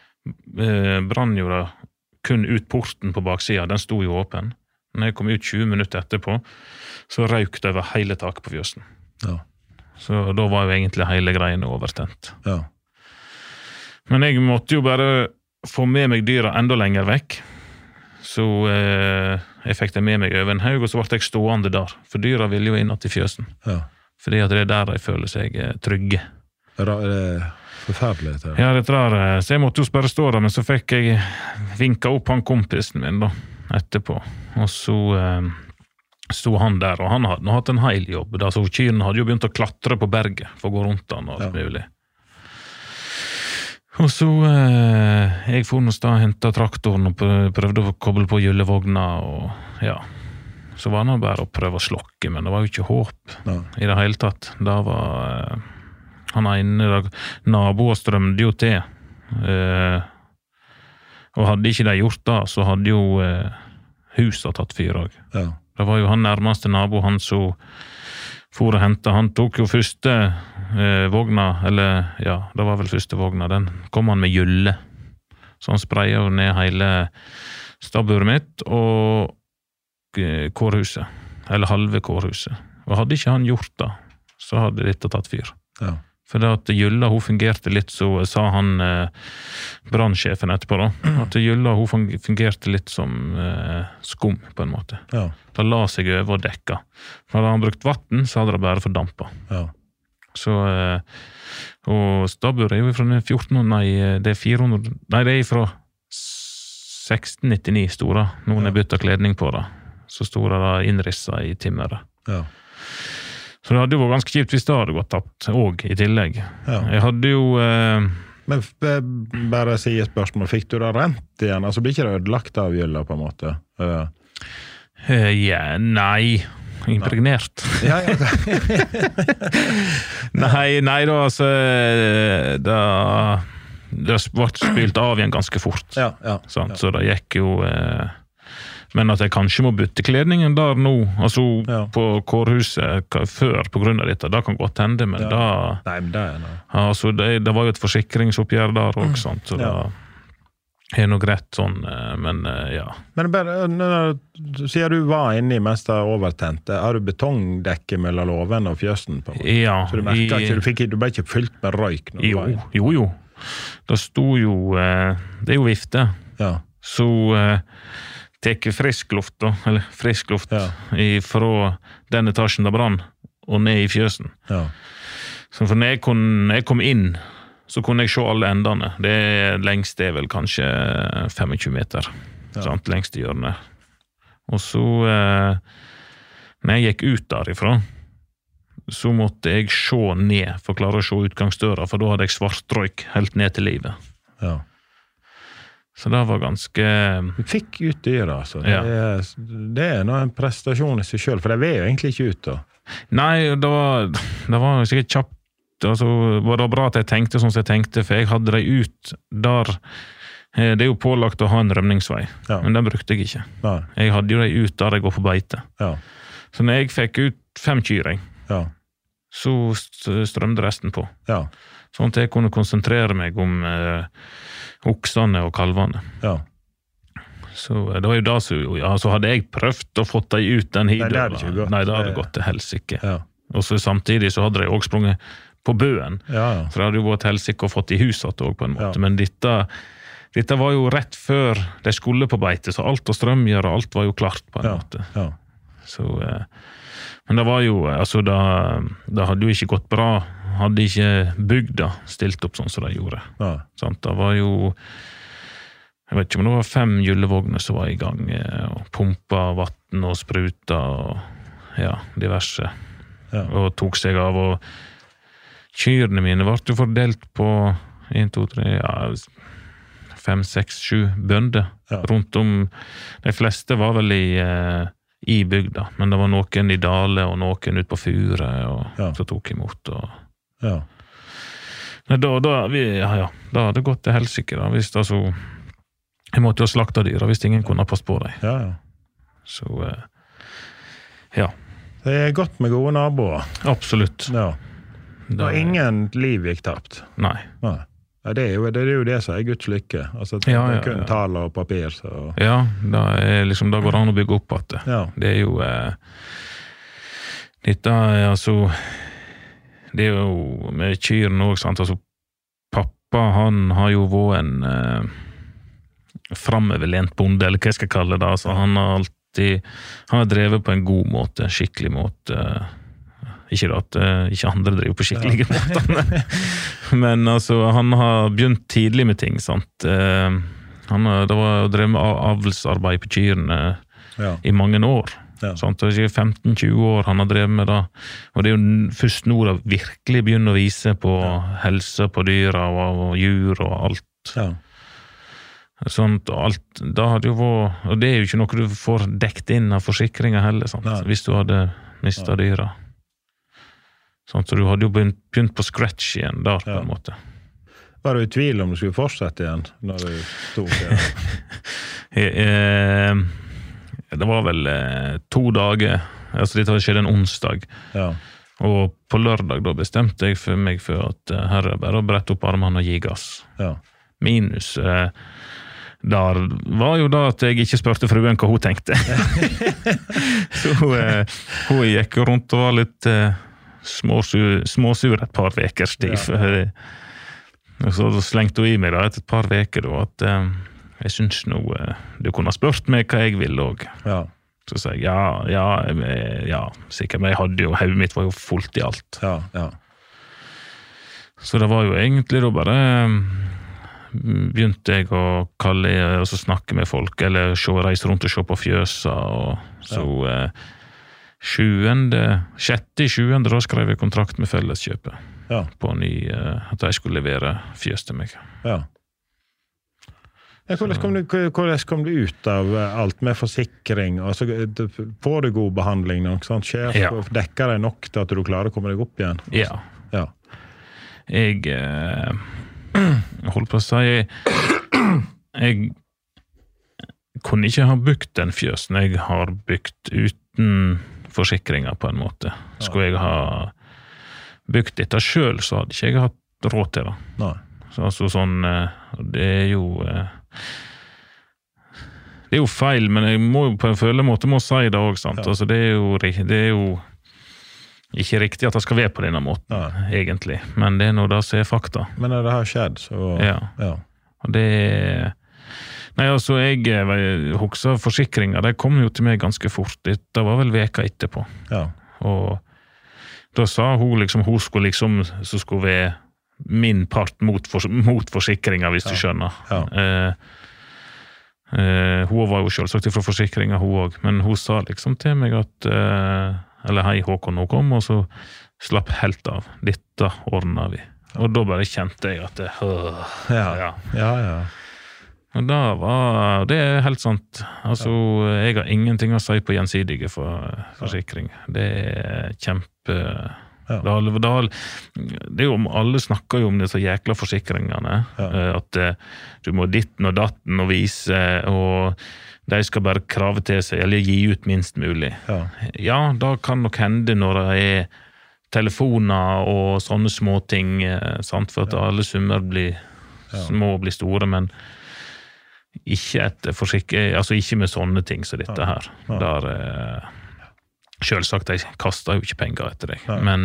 Speaker 2: brann jo det kun ut porten på baksida, den stod jo åpen. Når jeg kom ut 20 minutter etterpå, så røyk det over hele taket på fjøsen. Ja. Så da var jo egentlig hele greien overtent. Ja. Men jeg måtte jo bare få med meg dyra enda lenger vekk, så jeg fikk det med meg over en haug, og så ble jeg stående der, for dyra ville jo inn til fjøsen. Ja. Fordi at det der de føler seg trygge. Forferdelig. Ja, det så jeg måtte jo bare stå der, men så fikk jeg vinket opp han kompisen min da, etterpå, og så stod han der, og han hadde hatt en heil jobb, da, så kyrene hadde jo begynt å klatre på berget for å gå rundt han og alt mulig. Og så jeg for noe sted, hentet traktoren og prøvde å koble på gyllevogna, og ja, så var det bare å prøve å slokke, men det var jo ikke håp i det hele tatt. Da var han ene naboer strømde jo til, og hadde ikke de gjort det, så hadde jo huset tatt fyr også. Ja. Det var jo han nærmeste nabo, han som for å hente, han tok jo første vogna, eller ja, det var vel første vogna, den kom han med gylle, så han sprayet jo ned hele stabburet mitt og kårhuset, eller halve kårhuset. Og hadde ikke han gjort det, så hadde dette tatt fyr. Ja. For det at gylla, hun fungerte litt, så sa han brannsjefen etterpå da, at gylla, hun fungerte litt som skum på en måte. Ja. Det la seg over og dekka. For hadde han brukt vatten, så hadde det bare fordampet. Ja. Så, og stabburet jo fra 1400, nei, det 400, nei, det fra 1699 store, noen byttet kledning på det, så store da innrisset i timmeret. Ja. Så det hadde jo vært ganske kjipt hvis det hadde gått tapt, og i tillegg. Ja. Jeg hadde jo... Men bare si et spørsmål, fikk du da rent igjen? Altså blir ikke det ødelagt av gylla på en måte? Ja, nei, impregnert. Ja. nei da, altså, det ble spilt av igjen ganske fort. Ja. Så det gikk jo... Men at jeg kanskje må bytte kledningen der nå, altså på kårhuset før på grunn av dette, da kan godt hende, men da... Nei, men det er noe. Altså, det var jo et forsikringsoppgjør der også, sant, så det noe greit sånn, men ja. Men bare,
Speaker 1: sier du var inne i mens det overtent, har du betongdekke mellom låven og fjøsen på?
Speaker 2: Ja.
Speaker 1: Så du merket ikke, du ble ikke fylt med røyk?
Speaker 2: Jo. Det stod jo, det jo vifte, så... Teker frisk luft da, eller frisk luft fra den etasjen der brann og ned i fjøsen. Ja. Så for når jeg kom inn, så kunne jeg se alle endene. Det lengste vel kanskje 25 meter, sant, lengste hjørnet. Og så, når jeg gikk ut derifra, så måtte jeg se ned for å klare å se utgangsdøra, for da hadde jeg svartrøyk helt ned til livet.
Speaker 1: Ja.
Speaker 2: Så det var ganske...
Speaker 1: Du fikk ut dyra, altså.
Speaker 2: Ja.
Speaker 1: Det noe en prestasjon i seg selv, for det var jo egentlig ikke ut da.
Speaker 2: Nei, det var sikkert kjapt. Altså, var det bra at jeg tenkte sånn som jeg tenkte, for jeg hadde dem ut der. Det jo pålagt å ha en rømningsvei, men den brukte jeg ikke. Nei. Jeg hadde jo dem ut der jeg går på beite. Ja. Så når jeg fikk ut 5 kyr, så strømde resten på. Ja. Sånn at jeg kunne konsentrere meg om oksene og kalvene. Ja. Så det var jo da så hadde jeg prøvd å få dem ut den hidøra. Nei, det hadde gått til helsike. Ja. Og så samtidig så hadde jeg også sprunget på bøen. Ja. For det hadde jo vært helsike og fått i huset også på en måte. Ja. Men dette var jo rett før de skulle på beite, så alt og strømgjør og alt var jo klart på en måte. Ja. Så, men det var jo, altså det hadde jo ikke gått bra. Hadde ikke bygda stilt opp sånn som de gjorde. Ja. Sant? Det var jo, jeg vet ikke om det var 5 gyllevogner som var i gang, og pumpa vatten og spruta og diverse. Ja. Og tok seg av, og kyrene mine ble jo fordelt på 1, 2, 3, 5, 6, 7 bønder rundt om. De fleste var vel i bygda, men det var noen i Dale og noen ut på Fure og så tok imot og da hadde det gått til helsike da, hvis altså jeg måtte jo slakte dyra hvis ingen kunne passe på dem. Så
Speaker 1: det godt med gode naboer.
Speaker 2: Absolutt.
Speaker 1: Og ingen liv gikk tapt.
Speaker 2: Nei.
Speaker 1: Ja, det er jo det som er Guds lykke. Altså, det er kun tall og papir. Så. Ja,
Speaker 2: liksom, da går det an å bygge opp at det. Det er jo dette altså det er jo med kyrene også, sant? Altså, pappa, han har jo vært en framoverlent bonde, eller hva jeg skal kalle det. Altså, han har drevet på en god måte, skikkelig måte. Ikke at ikke andre driver på skikkelige måter, men altså, han har begynt tidlig med ting, sant? Det var drevet med avlsarbeid på kyrene i mange år. Sant? Det er 15-20 år han har drevet med det, og det er jo først nå da virkelig begynner å vise på helse på dyra og djur og alt. Sånt, og alt, da hadde jo vært, og det er jo ikke noe du får dekt inn av forsikringer heller, sant? Hvis du hadde mistet dyra. Sånn, så du hadde jo begynt på scratch igjen der på en måte.
Speaker 1: Var du i tvil om du skulle fortsette igjen når du stod der?
Speaker 2: Det var vel 2 dager, altså dette skjedde en onsdag, og på lørdag da bestemte jeg for meg for at her er bare å brette opp armene og gi gass. Minus der var jo da at jeg ikke spørte fruen hva hun tenkte. Så hun gikk rundt og var litt småsur et par veker stiv. Og så slengte hun i meg da etter et par veker da, at jeg synes nå du kunne ha spurt meg hva jeg ville også. Så sa jeg sikkert, men jeg hadde jo, hodet mitt var jo fullt i alt. Så det var jo egentlig da bare begynte jeg å kalle og så snakke med folk, eller reise rundt og se på fjøsa, og så 6.7. da skrev jeg kontrakt med Felleskjøpet på ny, at jeg skulle levere fjøs til meg.
Speaker 1: Hvordan kom du ut av alt med forsikring? Altså, får du god behandling nok? Sant? Dekker det nok til at du klarer å komme deg opp igjen?
Speaker 2: Ja. Jeg holdt på å si jeg kunne ikke ha bygd den fjøsen jeg har bygd uten forsikringer på en måte. Skulle jeg ha bygd dette selv, så hadde ikke jeg hatt råd til det. Nei. Så, altså sånn, det er jo feil, men jeg må jo på en følemåte må si det også, sant? Altså, det er jo ikke riktig at det skal være på denne måten, egentlig, men det er noe det som er fakta.
Speaker 1: Men når det har skjedd, så...
Speaker 2: Og det nei, altså, jeg husker forsikringer, det kom jo til meg ganske fort, det var vel veka etterpå. Og da sa hun liksom, hun skulle liksom, så skulle være min part mot forsikringen, hvis du skjønner. Hun var jo selvsagt fra forsikringen, hun også, men hun sa liksom til meg at, eller hei Håkon, hun kom, og så slapp helt av. Dette ordnet vi. Og da bare kjente jeg at det,
Speaker 1: Ja.
Speaker 2: Og det helt sant. Altså, jeg har ingenting å si på gjensidige forsikring. Det kjempe... Det er jo, alle snakker jo om disse jækla forsikringene, at du må ditten og datten og vise, og de skal bare krave til seg, eller gi ut minst mulig. Ja, da kan nok hende når det er telefoner og sånne små ting, sant, for at alle summer blir små og blir store, men ikke altså ikke med sånne ting som dette her. Der, selvsagt, jeg kastet jo ikke penger etter deg, men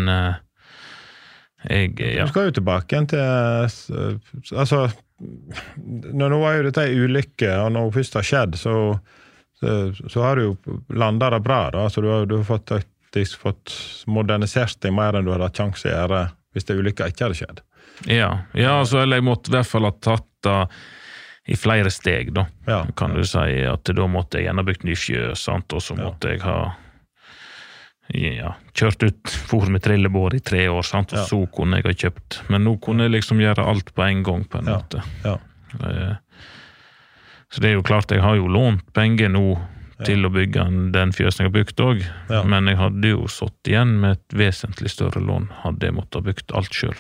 Speaker 1: Du skal jo tilbake til, altså, nå var jo dette en ulykke, og når det først har skjedd, så har du jo landet det bra, da. Altså, du har fått modernisert deg mer enn du hadde hatt sjanse å gjøre hvis det ulykka ikke hadde skjedd. Ja, altså, eller jeg måtte i hvert fall ha tatt det i flere steg, da. Kan du si at da måtte jeg gjerne brukt ny fjø, sant, og så måtte jeg ha kjørt ut for med trillebår i 3 år, sant, og så kunne jeg ha kjøpt, men nå kunne jeg liksom gjøre alt på en gang på en måte. Så det er jo klart, jeg har jo lånt penger nå til å bygge den fjøsen jeg har bygd også, men jeg hadde jo satt igjen med et vesentlig større lån, hadde jeg måttet ha bygd alt selv.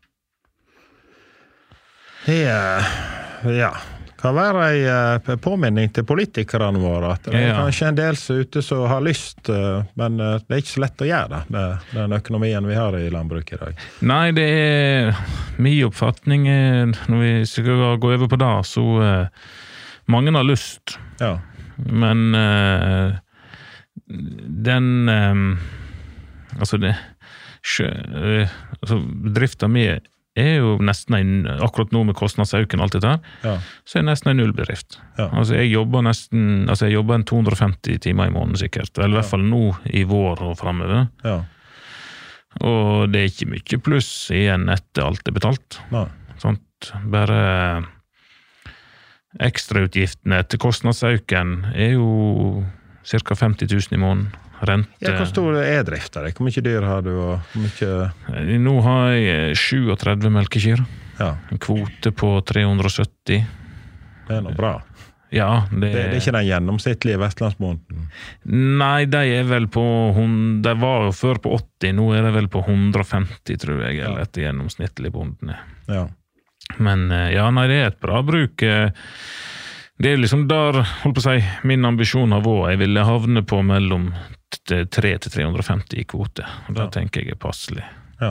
Speaker 1: Kan være en påminning til politikerne våre, at det er kanskje en del som ute som har lyst, men det er ikke så lett å gjøre det med den økonomien vi har i landbruket i dag. Nei, det er min oppfatning, når vi skal gå over på det, så mange har lyst, men bedriften min er jo nesten akkurat nå med kostnadsauken og alt det der, så er nesten en nullbedrift. Altså jeg jobber en 250 timer i måneden sikkert, eller i hvert fall nå i vår og fremover. Og det er ikke mye pluss igjen etter alt er betalt. Sånt, bare ekstrautgiftene til kostnadsauken er jo cirka 50 000 i måneden. Rente. Hvor stor er driften av det? Hvor mye dyr har du? Og nå har jeg 37 melkekyr. En kvote på 370. Det er noe bra. Ja, det er ikke den gjennomsnittlige vestlandsbonden? Nei, de er vel på de var jo før på 80, nå er det vel på 150, tror jeg, eller etter gjennomsnittlig bonden. Men nei, det er et bra bruk. Det er liksom der, holdt på å si, min ambisjon har vært, jeg ville havne på mellom 3 til 350 i kvote, og da tenker jeg passelig.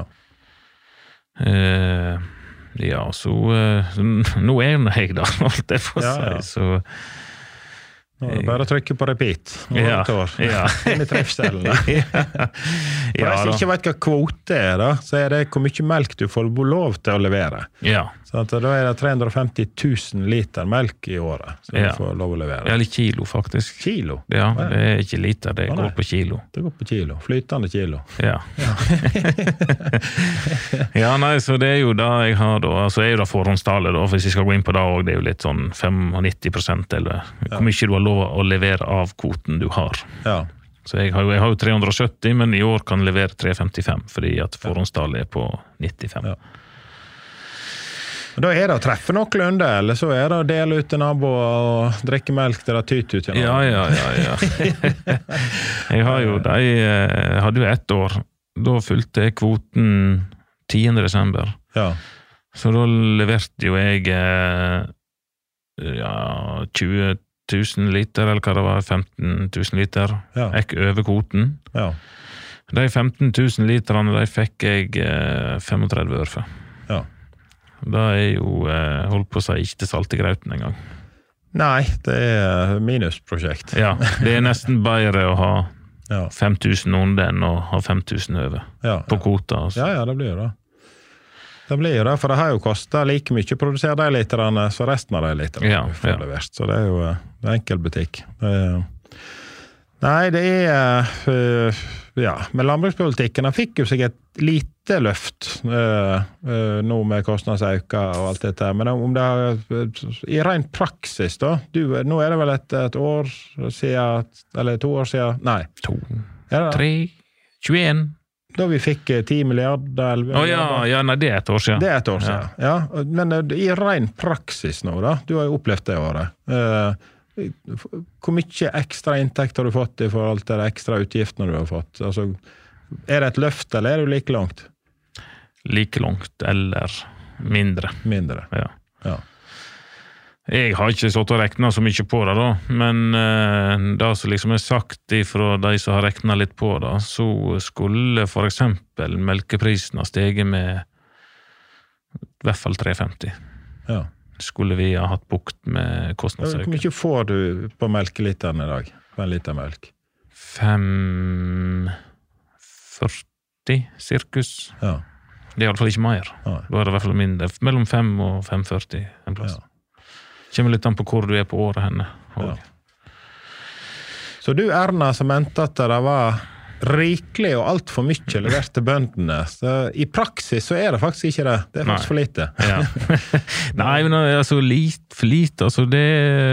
Speaker 1: Så nå er jeg da, alt det for seg, så bare trykke på repeat inn i treffstillene. Hvis jeg ikke vet hva kvote er da, så er det hvor mye melk du får lov til å levere. Så da er det 350 000 liter melk i året som du får lov å levere. Eller kilo faktisk. Kilo? Ja, det er ikke liter, det går på kilo. Det går på kilo, flytende kilo. Nei, så det er jo da jeg har da, altså er jo da forhåndstallet da, hvis jeg skal gå inn på det også, det er jo litt sånn 95%, eller hvor mye du har lov å levere av kvoten du har. Så jeg har jo 370, men i år kan levere 355, fordi at forhåndstallet er på 95. Da er det å treffe noenlunde, eller så er det å dele ut til naboer og drikke melk til det tyter ut til naboer. Jeg hadde jo 1 år, da fylte jeg kvoten 10. desember. Så da leverte jo jeg 20 000 liter, eller hva det var, 15 000 liter, ikke over kvoten. De 15 000 literne, de fikk jeg 35 øre for. Det er jo, holdt på å si, ikke til salt i grauten en gang. Nei, det er minusprosjekt. Det er nesten bedre å ha 5 000 under enn å ha 5 000 over på kvota. Altså. Det blir jo det. Det blir jo det, for det har jo kostet like mye å produsere de literne som resten av de literne vi får levert. Så det er jo en enkel butikk. Nei, det er med landbrukspolitikken, han fikk jo seg et lite løft nå med kostnadsøker og alt dette, men om det i ren praksis da, nå det vel et år siden, eller 2 år siden, nei.
Speaker 2: 2, 3, 21.
Speaker 1: Da vi fikk 10 milliarder.
Speaker 2: Nei, det et år siden.
Speaker 1: Det et år siden, ja. Men i ren praksis nå da, du har jo opplevd det året. Hvor mye ekstra inntekt har du fått i forhold til de ekstra utgiftene du har fått? Altså, det et løft, eller det like langt?
Speaker 2: Like langt, eller mindre.
Speaker 1: Mindre, ja.
Speaker 2: Jeg har ikke stått og regnet så mye på det da, men det som liksom sagt ifra de som har regnet litt på det, så skulle for eksempel melkeprisen ha steget med i hvert fall 3,50. Ja. Skulle vi ha hatt bukt med kostnadsøkning.
Speaker 1: Hvor mye får du på melkeliteren i dag? På en liter melk?
Speaker 2: 5,40 cirkus. Ja. Det i alle fall ikke mer. Ja. Da det i hvert fall mindre. Mellom 5 og 5,40 en plass. Ja. Kommer litt an på hvor du på året henne. Ja.
Speaker 1: Så du, Erna, som mente at det var rikelig og alt for mye levert til bøndene. Så i praksis så det faktisk ikke det. Det faktisk for lite.
Speaker 2: Ja. Nei, men altså for lite. Altså det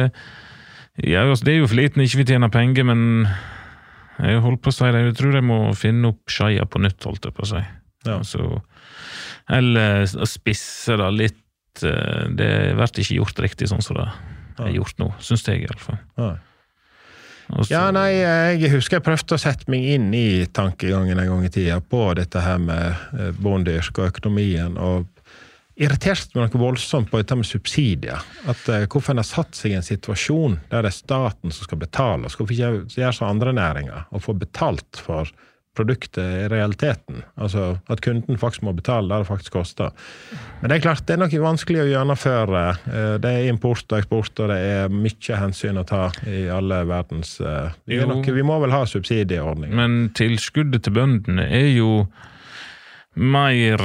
Speaker 2: jo for lite når ikke vi tjener penger, men jeg holdt på å si det. Jeg tror jeg må finne opp skeia på nytt, holdt jeg på å si. Ja. Altså, eller spisse det litt. Det blir ikke gjort riktig sånn som det gjort nå, synes jeg i alle fall. Ja. Også...
Speaker 1: Ja, nei, jeg husker jeg prøvde å sette meg inn i tankegangen en gang i tiden på dette her med bondeyrke og økonomien, og irriterte meg noe voldsomt på dette med subsidier. At hvorfor en har satt seg i en situasjon der det staten som skal betale, skal ikke gjøre som andre næringer, og få betalt for produktet i realiteten. Altså at kunden faktisk må betale det faktisk koster. Men det klart, det noe vanskelig å gjennomføre. Det import og eksport, og det mye hensyn å ta i alle verdens... vi må vel ha subsidieordning.
Speaker 2: Men tilskuddet til bøndene jo mer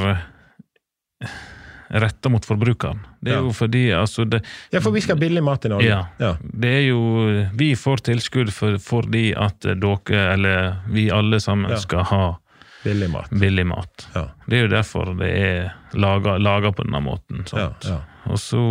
Speaker 2: rettet mot forbrukeren. Det jo fordi, altså...
Speaker 1: Ja, for vi skal ha billig mat i Norge.
Speaker 2: Ja. Det jo... Vi får tilskudd fordi at dere, eller vi alle sammen skal ha
Speaker 1: billig mat.
Speaker 2: Billig mat. Ja. Det jo derfor det laget på denne måten. Sant? Ja. Og så...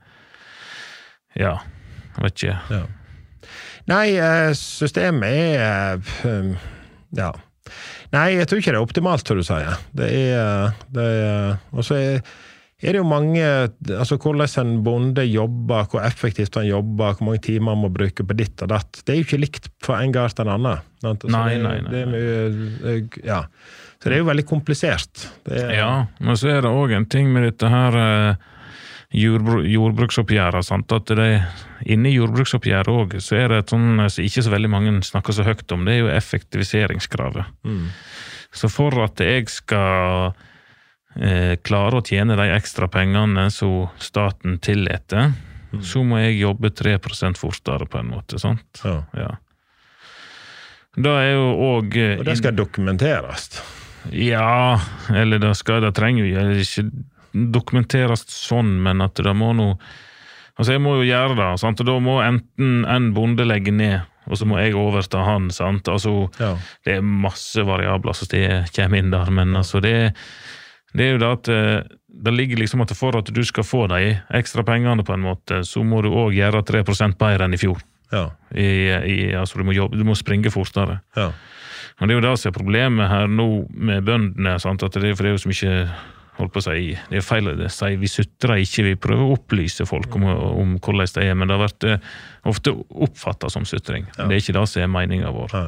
Speaker 2: jeg vet ikke. Ja.
Speaker 1: Nei, systemet ja. Nei, jeg tror ikke det optimalt, tror du sier. Det og så det jo mange, altså hvordan en bonde jobber, hvor effektivt han jobber, hvor mange timer han må bruke på ditt og datt. Det jo ikke likt fra en gard til en annen.
Speaker 2: Nei.
Speaker 1: Det mye, ja. Så det jo veldig komplisert.
Speaker 2: Ja, men så det også en ting med dette her jordbruksoppgjøret, sant? At inne i jordbruksoppgjøret også, så det et sånn, ikke så veldig mange snakker så høyt om, det jo effektiviseringskravet. Så for at jeg skal klare å tjene de ekstra pengene så staten tilleter, så må jeg jobbe 3% fortere på en måte, sant? Ja. Da jo også...
Speaker 1: Og det skal dokumenteres?
Speaker 2: Ja, eller det trenger jo ikke dokumenteres sånn, men at det må noe... Altså jeg må jo gjøre det, sant? Og da må enten en bonde legge ned, og så må jeg overta han, sant? Altså, det masse variabler som kommer inn der, men altså det jo det at det ligger liksom at for at du skal få de ekstra pengene på en måte, så må du også gjøre 3% bedre enn i fjor. Ja. Altså du må springe fortere. Ja. Og det jo det som problemet her nå med bøndene, sant? At for det jo så mye, holdt på å si, det feil å si, vi sutrer ikke, vi prøver å opplyse folk om hvordan det men det har vært ofte oppfattet som sutring. Ja. Det ikke det som meningen vår.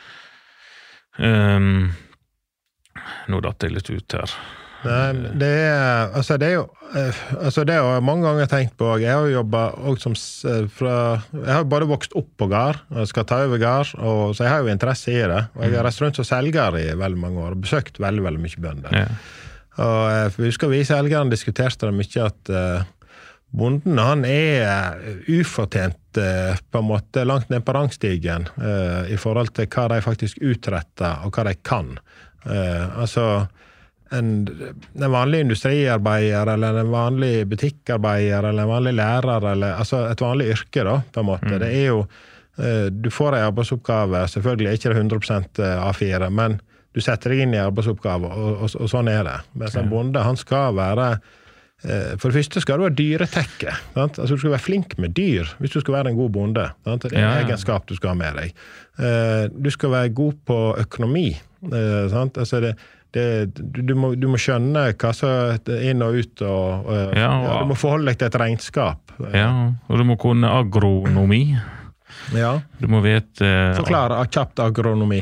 Speaker 2: Nå datt jeg litt ut her.
Speaker 1: Nei, det jo mange ganger tenkt på, jeg har jo jobbet også jeg har bare vokst opp på gard, og skal ta over gard, og så jeg har jo interesse i det, og jeg har reist rundt som selger i veldig mange år, og besøkt veldig, veldig mye bønder. Ja. Og jeg husker vi selgerne diskuterte det mye at bonden, han ufortjent på en måte langt ned på rangstigen i forhold til hva de faktisk utretter, og hva de kan. Altså en vanlig industriarbeider, eller en vanlig butikkarbeider, eller en vanlig lærer, eller altså et vanlig yrke da, på en måte. Det jo du får en arbeidsoppgave, selvfølgelig er ikke det 100% A4, men du setter deg inn i arbeidsoppgave, og sånn er det. Mens en bonde, han skal være, for det første skal du være dyretekke, sant? Altså du skal være flink med dyr, hvis du skal være en god bonde. Sant? Det er en egenskap du skal ha med deg. Du skal være god på økonomi, sant? Altså du må skjønne hva som er inn og ut, og du må forholde deg til et regnskap.
Speaker 2: Ja, og du må kunne agronomi.
Speaker 1: Ja.
Speaker 2: Du må vite...
Speaker 1: Forklare kjapt agronomi.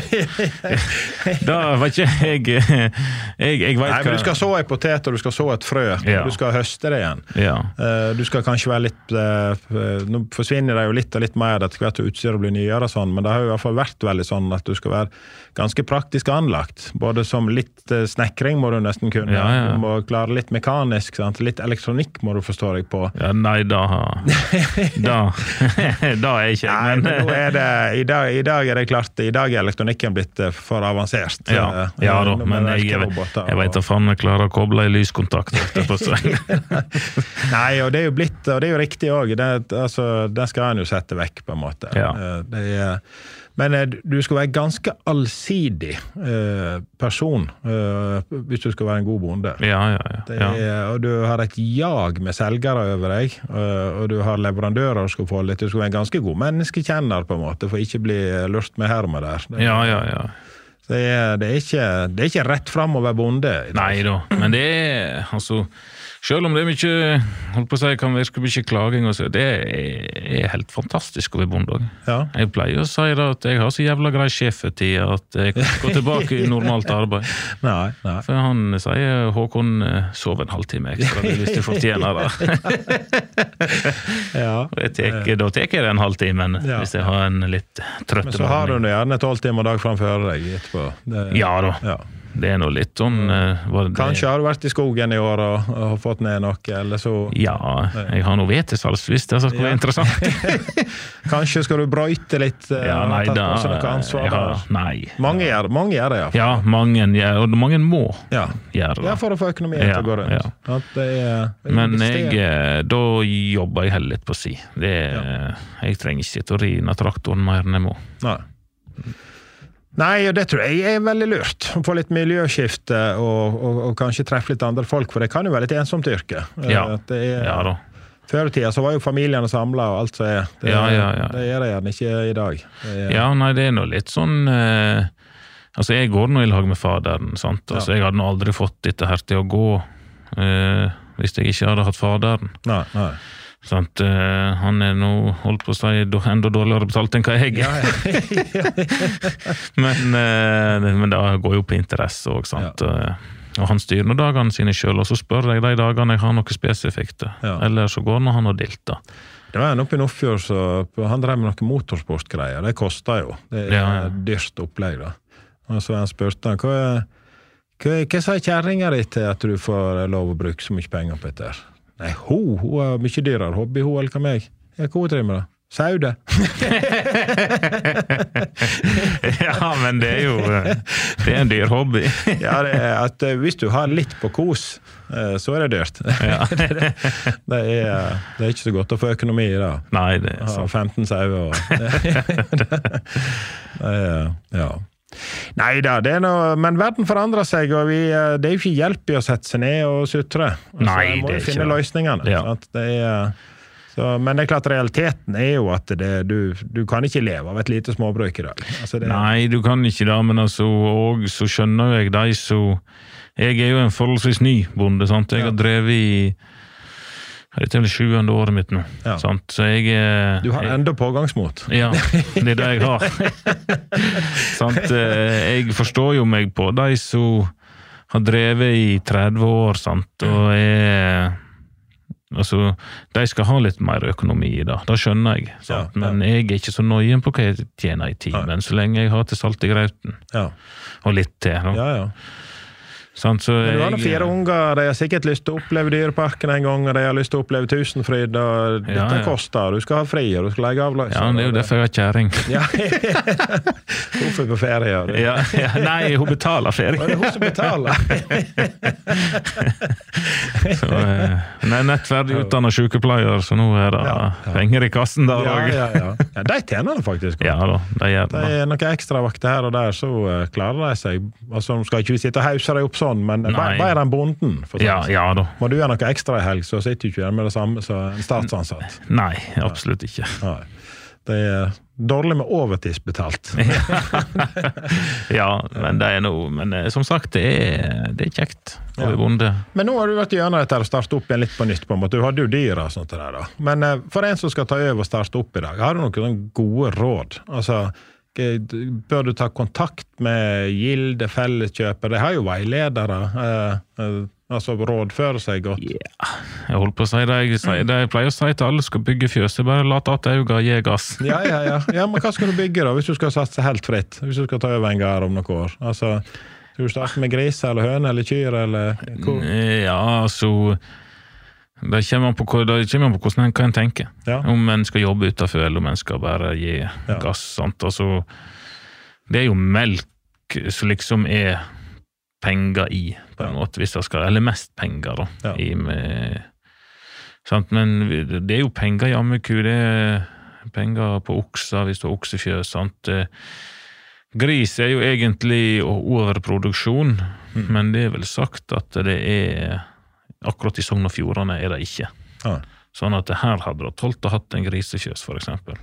Speaker 2: Da vet ikke jeg vet
Speaker 1: Nei, men du skal så en potet, og du skal så et frø, og du skal høste det igjen. Du skal kanskje være litt... Nå forsvinner det jo litt og litt mer etter hvert utstyret blir nyere og sånn, men det har jo i hvert fall vært veldig sånn at du skal være ganske praktisk anlagt. Både som litt snekring må du nesten kunne. Du må klare litt mekanisk, sant? Litt elektronikk må du forstå deg på.
Speaker 2: Ja, nei, da er ikke
Speaker 1: Nei, men nå er det, i dag er det klart, i dag er elektronikken blitt for avansert.
Speaker 2: Ja da, men jeg vet at faen jeg klarer å koble i lyskontakt etterpå seg.
Speaker 1: Nei, og det er jo blitt, og det er jo riktig også, det skal en jo sette vekk på en måte. Men du skal være ganske allsidig person hvis du skal være en god bonde. Og du har et jag med selgere over deg, og du har leverandører du skal få litt. Du skal være en ganske god menneskekjenner på en måte, for ikke bli lurt med her og med der. Så det er ikke rett frem å være bonde.
Speaker 2: Nei da, men det er, altså... Selv om det er mye, holdt på å si, kan virke mye klaging, og så, det er helt fantastisk å være bonde. Jeg pleier å si da, at jeg har så jævla grei sjefetid at jeg kan gå tilbake i normalt arbeid.
Speaker 1: Nei.
Speaker 2: For han sier, Håkon, sov en halvtime ekstra hvis du fortjener det. Da tek jeg det en halvtime, hvis jeg har en litt trøtt.
Speaker 1: Men så har du gjerne 12 timer dag framfor deg etterpå.
Speaker 2: Ja da. Det er noe litt sånn...
Speaker 1: Kanskje har du vært i skogen i år og fått ned noe, eller så...
Speaker 2: Ja, jeg har noe vetesals, hvis det skal være interessant.
Speaker 1: Kanskje skal du brøyte litt?
Speaker 2: Nei, nei.
Speaker 1: Mange gjør det, ja.
Speaker 2: Ja, mange gjør, og mange må gjøre det.
Speaker 1: Ja, for å få økonomien til å gå rundt.
Speaker 2: Men da jobber jeg heller litt på si. Jeg trenger ikke sitte og rine traktoren mer enn jeg må.
Speaker 1: Nei, og det tror jeg er veldig lurt. Å få litt miljøskifte og kanskje treffe litt andre folk, for det kan jo være litt ensomt yrke.
Speaker 2: Da.
Speaker 1: Før i tiden så var jo familiene samlet og alt så er. Det er det gjerne ikke i dag.
Speaker 2: Nei, det er noe litt sånn... Altså, jeg går nå i lag med faderen, sant? Altså, jeg hadde nå aldri fått dette her til å gå hvis jeg ikke hadde hatt faderen.
Speaker 1: Nei.
Speaker 2: Sant, han er nå holdt på å si enda dårligere betalt enn hva jeg men det går jo på interesse også, sant? Og han styrer noen dagene sine selv, og så spør jeg de dagene jeg har noe spesifikt, eller så går han og dilter.
Speaker 1: Det var en oppe i Nordfjord, så han drev med noen motorsportgreier, det kostet jo, det er dyrt opplegg da. Og så han spurte han, hva sa kjæringa di til at du får lov å bruke så mye penger på dette her? Nei, hun har mye dyrere hobby, hun eller hva meg. Hva hun driver med da? Saude.
Speaker 2: Men det er jo det er en dyr hobby.
Speaker 1: Det er at hvis du har litt på kos, så er det dyrt. Det er ikke så godt å få økonomi i det.
Speaker 2: Nei, det er sant.
Speaker 1: 15 sauer. Nei da, det er noe, men verden forandrer seg, og det er jo ikke hjelp i å sette seg ned og sutre.
Speaker 2: Nei,
Speaker 1: det må jo finne
Speaker 2: ikke
Speaker 1: løsningene. Men det er klart, realiteten er jo at du kan ikke leve av et lite småbruk i dag.
Speaker 2: Nei, du kan ikke det, men altså, og så skjønner jeg deg, så jeg er jo en forholdsvis ny bonde, sant? Jeg har drevet i det er vel 7. året mitt nå, sant? Så
Speaker 1: du har enda pågangsmot.
Speaker 2: Ja, det er det jeg har. Sant? Jeg forstår jo meg på de som har drevet i 30 år, sant? Og altså, de skal ha litt mer økonomi i det, da skjønner jeg, sant? Men jeg er ikke så nøyen på hva jeg tjener i timen, så lenge jeg har til salt i grauten, og litt til. Sant, så
Speaker 1: Men du har noen 4 unger, de har sikkert lyst til å oppleve dyreparken en gang, og de har lyst til å oppleve Tusenfryd, og dette koster, du skal ha fri, og du skal legge avløs.
Speaker 2: Ja, det er jo derfor jeg har kjæring.
Speaker 1: Ja, hvorfor på ferie?
Speaker 2: Nei, hun betaler ferie.
Speaker 1: Det er hun som betaler.
Speaker 2: Så, nei, nettferdig utdannet sykepleier, så nå er det penger i kassen der.
Speaker 1: Ja, de tjener det faktisk.
Speaker 2: Ja da, de gjør det.
Speaker 1: Det er noen ekstra vakter her og der, så klarer de seg. Altså, skal ikke vi sitte og hause deg opp sånn, men bare den bonden.
Speaker 2: Ja da.
Speaker 1: Må du gjøre noe ekstra i helg, så sitter du ikke der med det samme som en statsansatt.
Speaker 2: Nei, absolutt ikke.
Speaker 1: Nei. Det er dårlig med overtidsbetalt.
Speaker 2: Ja, men det er noe, men som sagt, det er kjekt å være bonde.
Speaker 1: Men nå har du vært gjennom dette og startet opp igjen litt på nytt på en måte. Du hadde jo dyr og sånt der da. Men for en som skal ta over og starte opp i dag, har du noen gode råd? Altså, bør du ta kontakt med Gilde, Felleskjøper? De har jo veiledere, altså rådføre seg godt.
Speaker 2: Ja, jeg holder på å si det. Jeg pleier å si til alle skal bygge fjøs. Bare la at jeg ga gi gass.
Speaker 1: Ja, men hva skal du bygge da, hvis du skal satse helt fritt? Hvis du skal ta over en gard om noen år? Altså, skal du starte med gris, eller høne, eller kyr, eller hvor? Ja,
Speaker 2: altså... Det kommer an på hvordan en kan tenke. Om en skal jobbe utenfor, eller om en skal bare gi gass. Sant? Altså, det er jo melk som liksom er penger i, på en måte, hvis jeg skal, eller mest penger da, i med, sant? Men det er jo penger i ammeku, det er penger på okser, hvis du har oksefjøs, sant? Gris er jo egentlig overproduksjon, men det er vel sagt at det er akkurat i Sogn og Fjordane er det ikke. Sånn at her hadde det tålt å hatt en grisefjøs, for eksempel.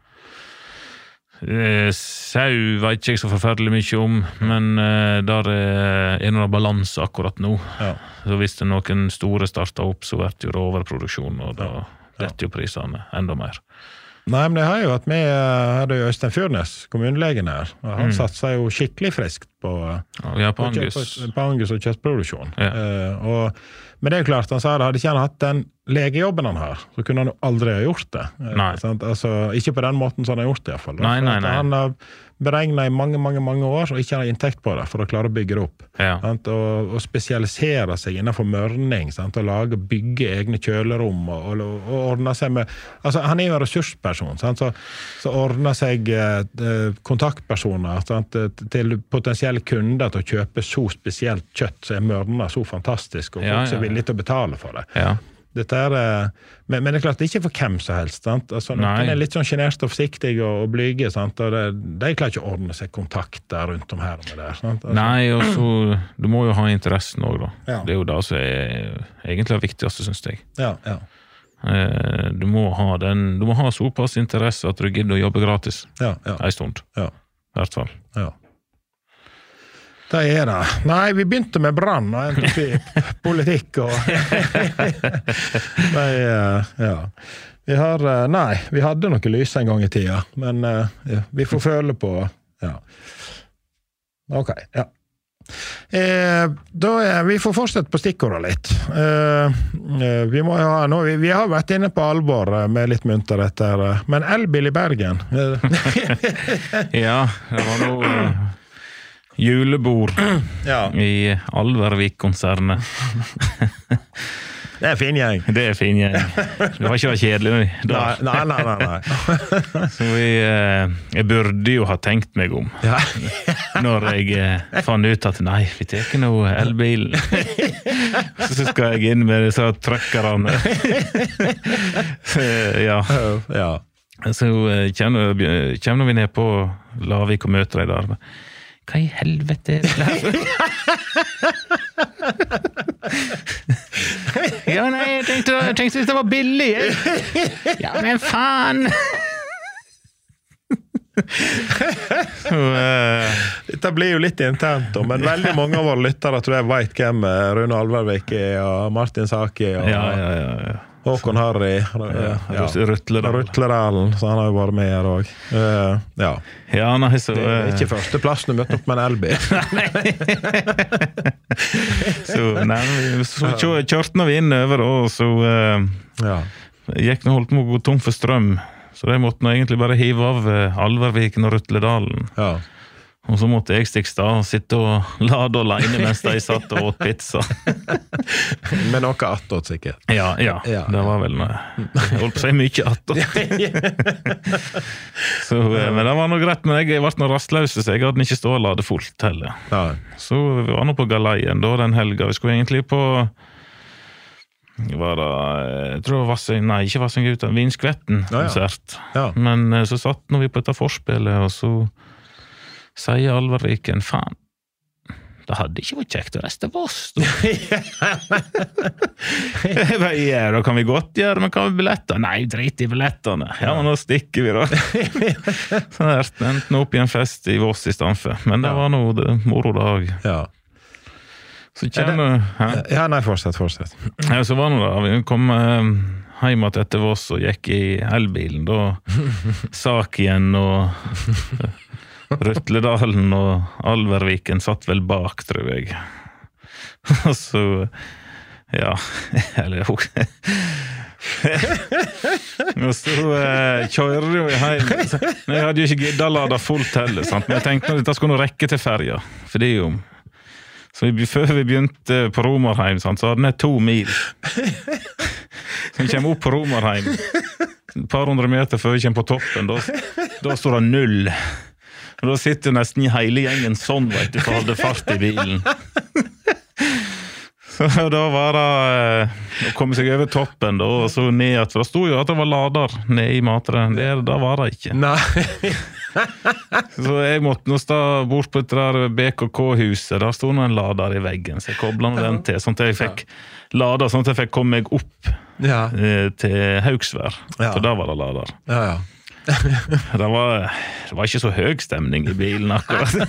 Speaker 2: Sau vet ikke jeg så forferdelig mye om, men der er noen balanse akkurat nå. Så hvis det er noen store starter opp, så blir det jo overproduksjon, og da retter jo prisene enda mer.
Speaker 1: Nei, men det har jo at vi hadde jo Øystein Fjørnes, kommunelegen her, og han satt seg jo skikkelig friskt på angus og kjøttproduksjon. Men det er jo klart, han sa det, hadde ikke han hatt den legejobben han har, så kunne han jo aldri ha gjort det. Altså, ikke på den måten som han har gjort det i hvert fall.
Speaker 2: Nei.
Speaker 1: Han har beregnet i mange år, og ikke har inntekt på det for å klare å bygge det opp. Og spesialisere seg innenfor mørning, og bygge egne kjølerom, og ordne seg med... Altså, han er jo en ressursperson, så ordne seg kontaktpersoner til potensielle kunder til å kjøpe så spesielt kjøtt som er mørnet så fantastisk, og folk er villige til å betale for det. Dette men det er klart, det er ikke for hvem som helst, sant? Altså, noen er litt sånn generert og forsiktig og blyge, sant? Og de klarer ikke å ordne seg kontakter rundt om her med det. Sant? Altså.
Speaker 2: Nei, og så, du må jo ha interessen også, da. Det er jo det som er egentlig det viktigste, synes jeg. Du må ha såpass interesse at du gidder å jobbe gratis en stund, i hvert fall.
Speaker 1: Det er det. Nei, vi begynte med brann og endte opp i politikk og... Vi hadde noe lys en gang i tida, men vi får føle på... Ok. Vi får fortsette på stikkordet litt. Vi har vært inne på alvor med litt munterhet her, men elbil i Bergen.
Speaker 2: Ja, det var noe... julebord i Alvervik-konsernet.
Speaker 1: Det er fin gjeng.
Speaker 2: Det er fin gjeng. Det var ikke vært kjedelig.
Speaker 1: Nei.
Speaker 2: Så jeg burde jo ha tenkt meg om når jeg fant ut at nei, vi tar ikke noe elbil. Så skal jeg inn med disse trøkkerne. Så kommer vi ned på Lavik og møter deg der. Hva i helvete er det her? Nei, jeg tenkte det var billig. Ja, men faen!
Speaker 1: Dette blir jo litt internt, men veldig mange av våre lyttere tror jeg vet hvem Rune Alvervik er, og Martin Saki, og Håkon Harry, Rutledalen, så han har jo vært med her også.
Speaker 2: Så...
Speaker 1: Det er ikke første plassen du møtte opp med en elbil.
Speaker 2: Så kjørte vi inn over, og så gikk den holdt med å gå tom for strøm, så de måtte egentlig bare hive av Alverviken og Rutledalen. Og så måtte jeg stikke av og sitte og lade alene mens de satt og åt pizza.
Speaker 1: Med noe attåt, sikkert.
Speaker 2: Ja, det var vel noe. Jeg holdt på å si mye attåt. Så, men det var noe greit, men jeg ble noe rastløs, så jeg hadde ikke stå og lade fullt heller. Ja. Så vi var nå på Galeien da, den helga. Vi skulle egentlig på var det, jeg tror ikke Vassendguten, Vinskvetten-konsert. Ja. Men så satt vi på dette forspillet, og så sier Alverviken, faen, det hadde ikke vært kjekt å reiste Voss, da. Ja, da kan vi godt gjøre, men hva med billetter? Nei, drit i billettene. Ja, men nå stikker vi da. Så det endte opp i en fest i Voss i stedet, men det var noe moro dag. Ja. Så kjenner
Speaker 1: ja, nei, fortsett.
Speaker 2: Ja, så var det da, vi kom hjem etter Voss og gikk i elbilen, da Sakien og Røtledalen og Alverviken satt vel bak, tror jeg. Og så, ja, eller og så kjører jo hjem. Jeg hadde jo ikke giddet å lade fullt heller, sant? Men jeg tenkte at dette skulle nå rekke til ferja, for det er jo så før vi begynte på Romarheim, sant, så hadde jeg 2 mil. Så vi kommer opp på Romarheim, et par hundre meter før vi kommer på toppen, da står det 0. Og da sitter nesten i hele gjengen sånn, vet du, for å holde fart i bilen. Så da var det å komme seg over toppen, da, og så ned, for det stod jo at det var lader ned i materen. Da var det ikke. Nei. Så jeg måtte nå stå bort på et der BKK-huset, der stod en lader i veggen, så jeg koblet den til, sånn at jeg fikk lader, sånn at jeg fikk komme meg opp til Haugsvær, for da var det lader. Ja. Det var ikke så høy stemning i bilen akkurat.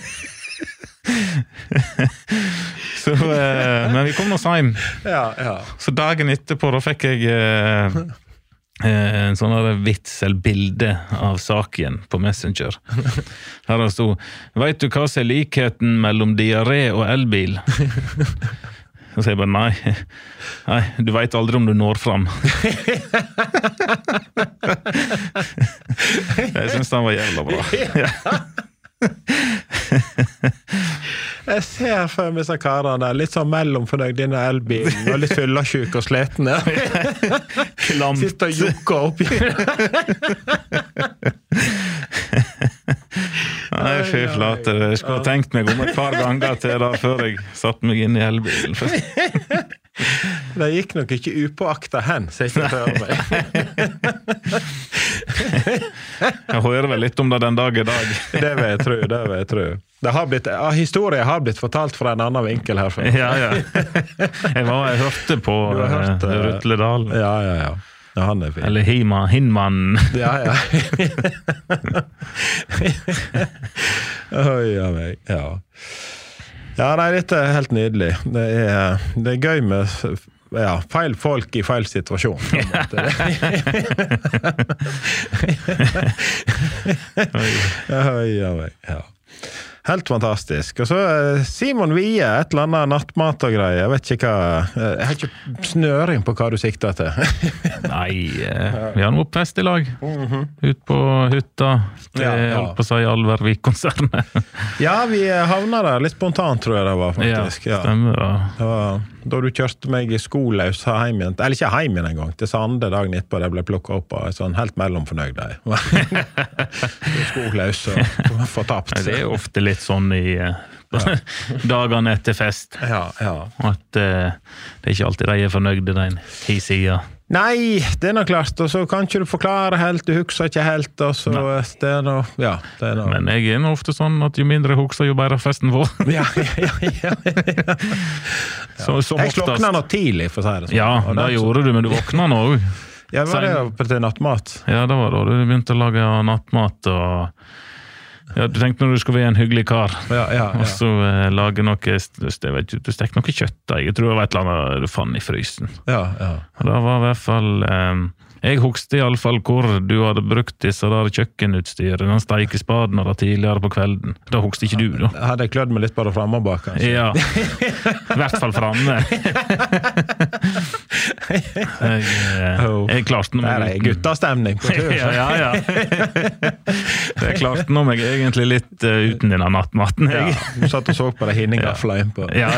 Speaker 2: Så, men vi kom nå hjem. Ja. Så dagen etterpå da fikk jeg en sånn vits eller bilde av saken på Messenger. Her det stod, vet du hva som er likheten mellom diaré og elbil? Og så jeg bare, nei, du vet aldri om du når fram. Jeg synes den var jævla bra.
Speaker 1: Jeg ser for meg disse karene litt sånn mellomfornøyd denne elbilen, og litt fyllasjuk og sletne.
Speaker 2: Klamt.
Speaker 1: Sitter og jukker oppi.
Speaker 2: Nei, fy flate. Jeg skulle ha tenkt meg om et par ganger til da, før jeg satt meg inn i elbilen.
Speaker 1: Det gikk nok ikke upåakta hen, sier jeg for meg.
Speaker 2: Jeg hører vel litt om det den dag i dag.
Speaker 1: Det vil jeg tro. Historien har blitt fortalt fra en annen vinkel her.
Speaker 2: Ja. Jeg hørte på Røtledal.
Speaker 1: Ja, han er fin.
Speaker 2: Eller Hinman.
Speaker 1: Ja. Oi, meg. Ja, nei, dette er helt nydelig. Det er gøy med feil folk i feil situasjon. Oi, meg. Ja. Helt fantastisk. Og så Simon Wie, et eller annet nattmat og greier. Jeg vet ikke hva... Jeg har ikke snøring på hva du sikter til.
Speaker 2: Nei, vi har noe fest i lag. Ut på hytta. Det holdt på å si Alvervik-konsernet. Ja,
Speaker 1: vi havnet der litt spontant, tror jeg det var, faktisk.
Speaker 2: Ja, stemmer da.
Speaker 1: Det var da du kjørte meg i skoløs heim igjen, eller ikke heim igjen en gang, til Sande dagen etterpå, det ble plukket opp av sånn helt mellomfornøyd der. Skoløs og fortapt.
Speaker 2: Det er jo ofte litt sånn i dagene etter fest.
Speaker 1: Ja.
Speaker 2: At det er ikke alltid de er fornøyde den i siden.
Speaker 1: Nei, det er nok klart, og så kan ikke du forklare helt, du husker ikke helt, og så det er noe, det er noe.
Speaker 2: Men jeg er ofte sånn at jo mindre jeg husker, jo bedre festen får.
Speaker 1: Ja.
Speaker 2: Så
Speaker 1: jeg slokna nå tidlig, for å si det sånn.
Speaker 2: Ja, det gjorde du, men du våkna nå også.
Speaker 1: Ja, var det jo til nattmat?
Speaker 2: Ja, det var da du begynte å lage nattmat, og du tenkte når du skulle være en hyggelig kar, og så lage noe, jeg vet ikke, du stekte noe kjøtt, jeg tror det var et eller annet du fann i frysen.
Speaker 1: Ja.
Speaker 2: Og det var i hvert fall, jeg huskte i alle fall hvor du hadde brukt disse der kjøkkenutstyret, den steikespaden og det tidligere på kvelden. Da huskte ikke du, da.
Speaker 1: Jeg hadde klødd meg litt bare fremme og bak, kanskje.
Speaker 2: Ja, i hvert fall fremme. Jeg klarte
Speaker 1: Det er guttastemning på tur.
Speaker 2: Ja. Jeg klarte nå meg egentlig litt uten denne nattmatten.
Speaker 1: Du satt og så på det hinningafla innpå.
Speaker 2: Ja.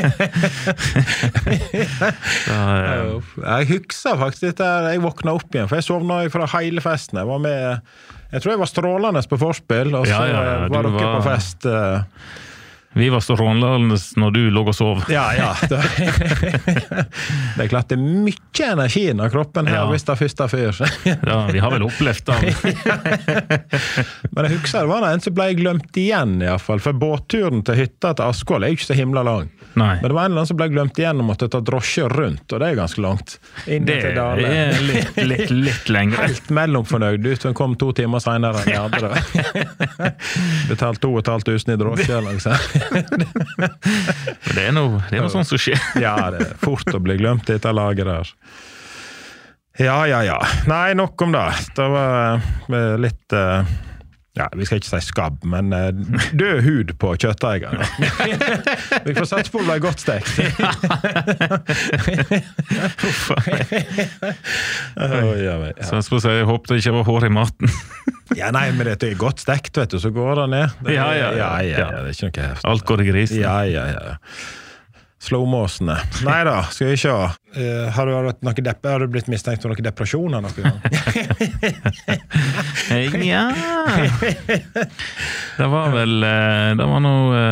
Speaker 1: Jeg husker faktisk dette, jeg våkna opp igjen, for jeg sovna fra hele festen. Jeg tror jeg var strålende på forspill, og så var dere på fest.
Speaker 2: Vi var strålende når du lå og sov.
Speaker 1: Ja. Det er klart det er mye energi av kroppen her, hvis det først er fyr.
Speaker 2: Ja, vi har vel opplevd det.
Speaker 1: Men jeg husker det var en som ble glemt igjen i hvert fall, for båtturen til hytta til Askål er jo ikke så himla lang.
Speaker 2: Nei.
Speaker 1: Men det var en eller annen som ble glemt igjen og måtte ta drosje rundt, og det er ganske langt.
Speaker 2: Det er litt lenger.
Speaker 1: Helt mellomfornøyd ut, som kom 2 timer senere enn de andre. Betalt 2.500 i drosje, eller noe sånt.
Speaker 2: Det er noe sånt som skjer.
Speaker 1: Ja, det er fort å bli glemt i dette laget der. Ja. Nei, nok om det. Det var litt... Ja, vi skal ikke si skabb, men død hud på kjøtteigen. Vi får sette på å bli godt stekt.
Speaker 2: Så jeg håpet det ikke var hår i maten.
Speaker 1: Ja, nei, men det er godt stekt, vet du, så går det ned. Ja, det er ikke noe heftig.
Speaker 2: Alt går i grisen.
Speaker 1: Ja. Slowmåsene. Neida, skal vi se. Har du blitt mistenkt for noen depresjon eller noe?
Speaker 2: Ja. Det var vel, det var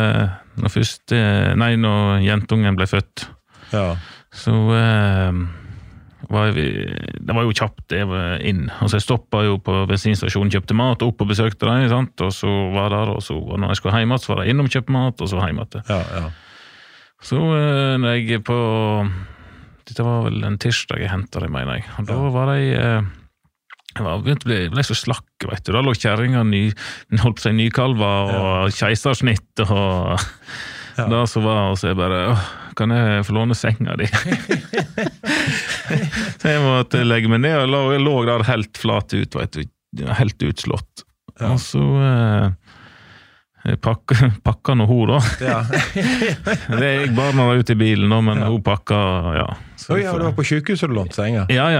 Speaker 2: når jentungen ble født. Ja. Så det var jo kjapt det var inn. Altså jeg stoppet jo på bensinstasjonen, kjøpte mat, opp og besøkte deg, sant? Og så var der, og så når jeg skulle hjem, så var jeg innom kjøpte mat, og så hjem igjen. Ja. Så når jeg dette var vel en tirsdag jeg hentet det, mener jeg. Og da var jeg ble så slakk, vet du. Da lå kjæringen holdt på seg nykalva og keisersnitt og da så var og så jeg bare, kan jeg få låne senga di? Så jeg måtte legge meg ned og jeg lå der helt flat ut, vet du. Helt utslått. Og så pakka nå hun da. Det er jeg bare når jeg er ute i bilen nå, men hun pakka, ja.
Speaker 1: Så du var på sykehuset og lånt senga?
Speaker 2: Ja.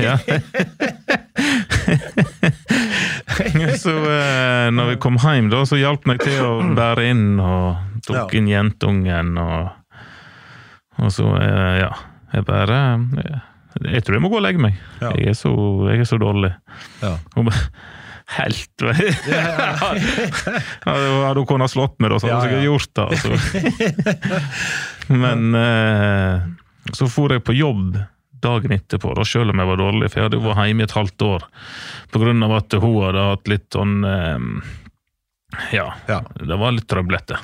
Speaker 2: Så når vi kom hjem da, så hjalp meg til å bære inn og tok inn jentungen og så, jeg bare, jeg tror jeg må gå og legge meg. Jeg er så dårlig. Hun bare, helt hadde hun kunnet slått meg da, så hadde jeg gjort det altså. Men så for jeg på jobb dagen etterpå da, selv om jeg var dårlig, for jeg hadde vært hjemme i et halvt år på grunn av at hun hadde hatt litt sånn det var litt trøblete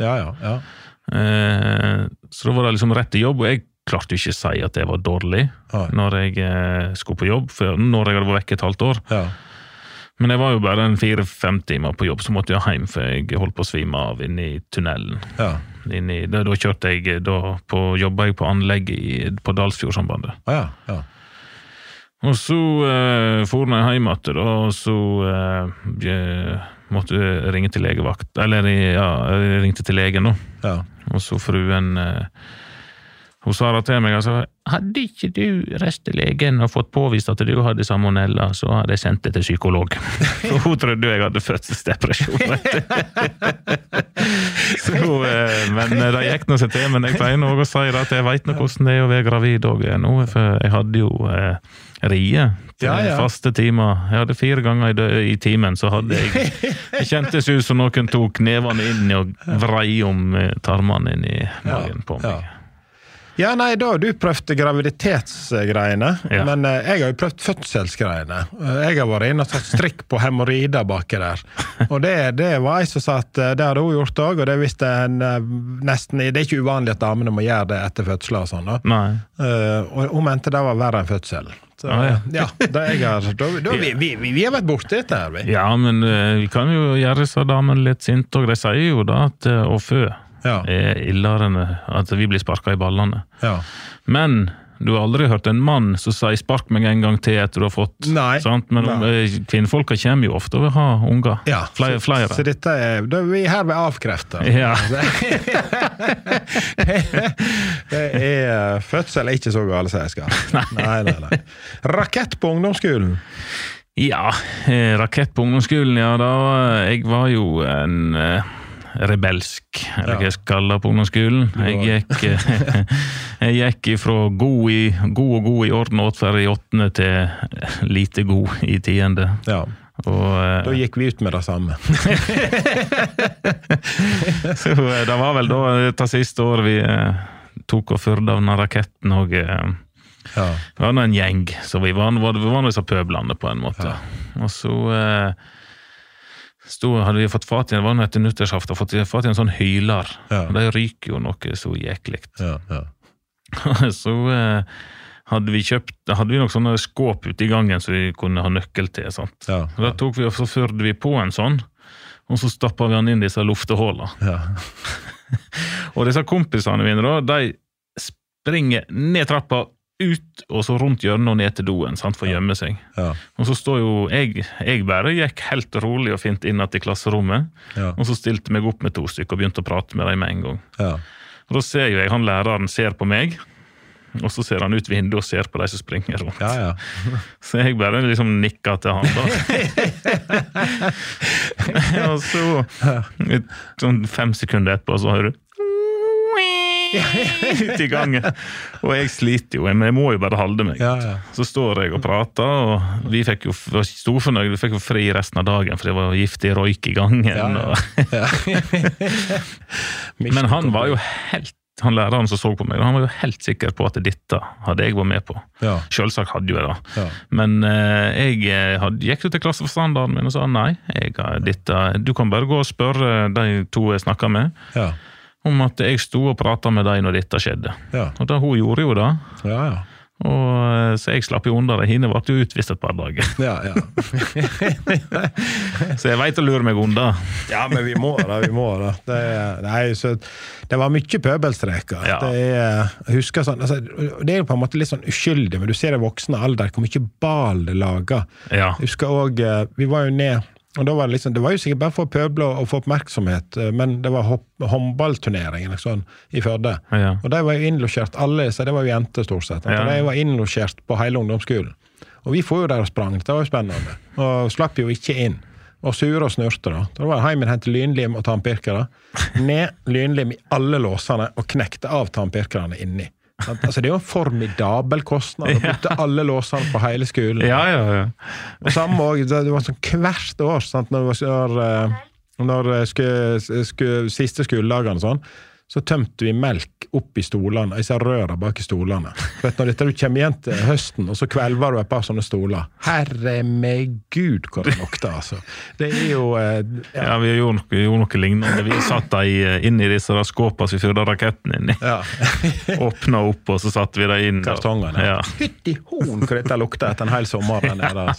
Speaker 2: så da var det liksom rett til jobb, og jeg klarte ikke å si at jeg var dårlig når jeg skulle på jobb, for når jeg hadde vært vekk et halvt år men jeg var jo bare 4-5 timer på jobb, så måtte jeg hjem, for jeg holdt på å svime av inn i tunnelen. Da kjørte jeg, jobbet jeg på anlegg på Dalsfjordsambandet. Og så for jeg hjem etter, og så måtte jeg ringe til legevakt, eller jeg ringte til legen nå. Og så fruen... Hun sa det til meg, altså, hadde ikke du reist til legen og fått påvist at du hadde salmonella, så hadde jeg sendt det til psykolog. For hun trodde jeg hadde fødselsdepresjon. Men det gikk noe seg til, men jeg pleier noe å si at jeg vet noe hvordan det er å være gravid også nå, for jeg hadde jo rie til faste timer. Jeg hadde 4 ganger i timen, så hadde jeg kjentes ut som noen tok nevene inn og vrei om tarmene inn i magen på meg.
Speaker 1: Ja, nei, da har du prøvd graviditetsgreiene, men jeg har jo prøvd fødselsgreiene. Jeg har vært inne og tatt strikk på hemorrider baki der. Og det var jeg som sa at det hadde hun gjort også, og det visste nesten, det er ikke uvanlig at damene må gjøre det etter fødsler og sånn da. Og hun mente det var verre enn fødsel. Så, vi har vært borte dette her, vi. Ja,
Speaker 2: men vi kan jo gjøre så damen litt sint, og de sier jo da at å fø er illere enn at vi blir sparket i ballene. Men du har aldri hørt en mann som sier spark meg en gang til etter du har fått, sant? Men kvinnfolka kommer jo ofte og vil ha unger. Flere.
Speaker 1: Så dette vi er her ved avkrefter. fødsel ikke så gale, sier jeg skal. Nei. Rakett på ungdomsskolen?
Speaker 2: Ja, rakett på ungdomsskolen, ja, da jeg var jo en rebelsk, eller hva jeg skal kalle det på ungdomsskolen. Jeg gikk fra god i orden og åtferd i 8. til lite god i 10.
Speaker 1: Ja. Og da gikk vi ut med det samme.
Speaker 2: Så det var vel da det siste år vi tok og fyrde av denne raketten og det var en gjeng, så vi var noe pøblande på en måte. Og så hadde vi fått fatt i, det var noe etter nyttårsaften, fått fatt i en sånn hyler, og det ryker jo noe så jæklikt. Så hadde vi nok sånne skåp ute i gangen så vi kunne ha nøkkel til, sant? Da tok vi, og så fyrde vi på en sånn, og så stappet vi han inn i disse luftehålene. Og disse kompisene mine da, de springer ned trappa, ut og så rundt hjørnet og ned til doen, sant, for å gjemme seg. Og så står jo jeg bare gikk helt rolig og fint inn til klasserommet, og så stilte meg opp med 2 stykker og begynte å prate med dem med en gang. Og da ser jo jeg, han læreren ser på meg, og så ser han ut vinduet og ser på de som springer rundt. Så jeg bare liksom nikket til han da. Og så sånn 5 sekunder etterpå så hører du ut i gangen, og jeg sliter jo, men jeg må jo bare holde meg. Så står jeg og prater, og vi fikk jo storfornøyd, vi fikk jo fri resten av dagen, for det var giftig røyk i gangen. Men han var jo han læreren som så på meg, han var jo helt sikker på at dette hadde jeg vært med på. Selvsagt hadde jo jeg da. Men jeg gikk jo til klasseforstanderen min og sa, nei, du kan bare gå og spørre de 2 jeg snakket med, om at jeg stod og pratet med deg når dette skjedde. Og da hun gjorde jo det. Og så jeg slapp jo under det. Hine var jo utvist et par dager. Så jeg vet å lure meg under.
Speaker 1: Ja, men vi må da. Det var mye pøbelstreker. Jeg husker sånn, altså, det er jo på en måte litt sånn uskyldig, men du ser det voksne alder, hvor mye bal det lager. Jeg husker også, vi var jo ned, og da var det var jo sikkert bare for å pøble og få oppmerksomhet, men det var håndballturneringen sånn, i Førde. Og de var jo innlosjert, alle, så det var jo jenter stort sett. De var innlosjert på hele ungdomsskolen. Og vi får jo der og sprang, det var jo spennende. Og slapp jo ikke inn. Og sure og snurte da. Da var heimen hentet lynlim og tannpirkere. Ned lynlim i alle låsene og knekte av tannpirkerne inni. Altså det er jo en formidabel kostnad å bytte alle låsene på hele skolen. Og samme også, det var sånn hvert år, sant, når siste skoledagene sånn, så tømte vi melk opp i stolene, i seg røra bak i stolene. For når dette du kommer igjen til høsten, og så kvelver du et par sånne stoler. Herre med Gud, hvor det lukter, altså. Det er jo...
Speaker 2: vi gjorde noe lignende. Vi satt inn i disse skåpene, så vi fyrde raketten inn i. Åpnet opp, og så satt vi der inn.
Speaker 1: Kartongene. Hytt i horn, hvor dette lukter etter en hel sommer.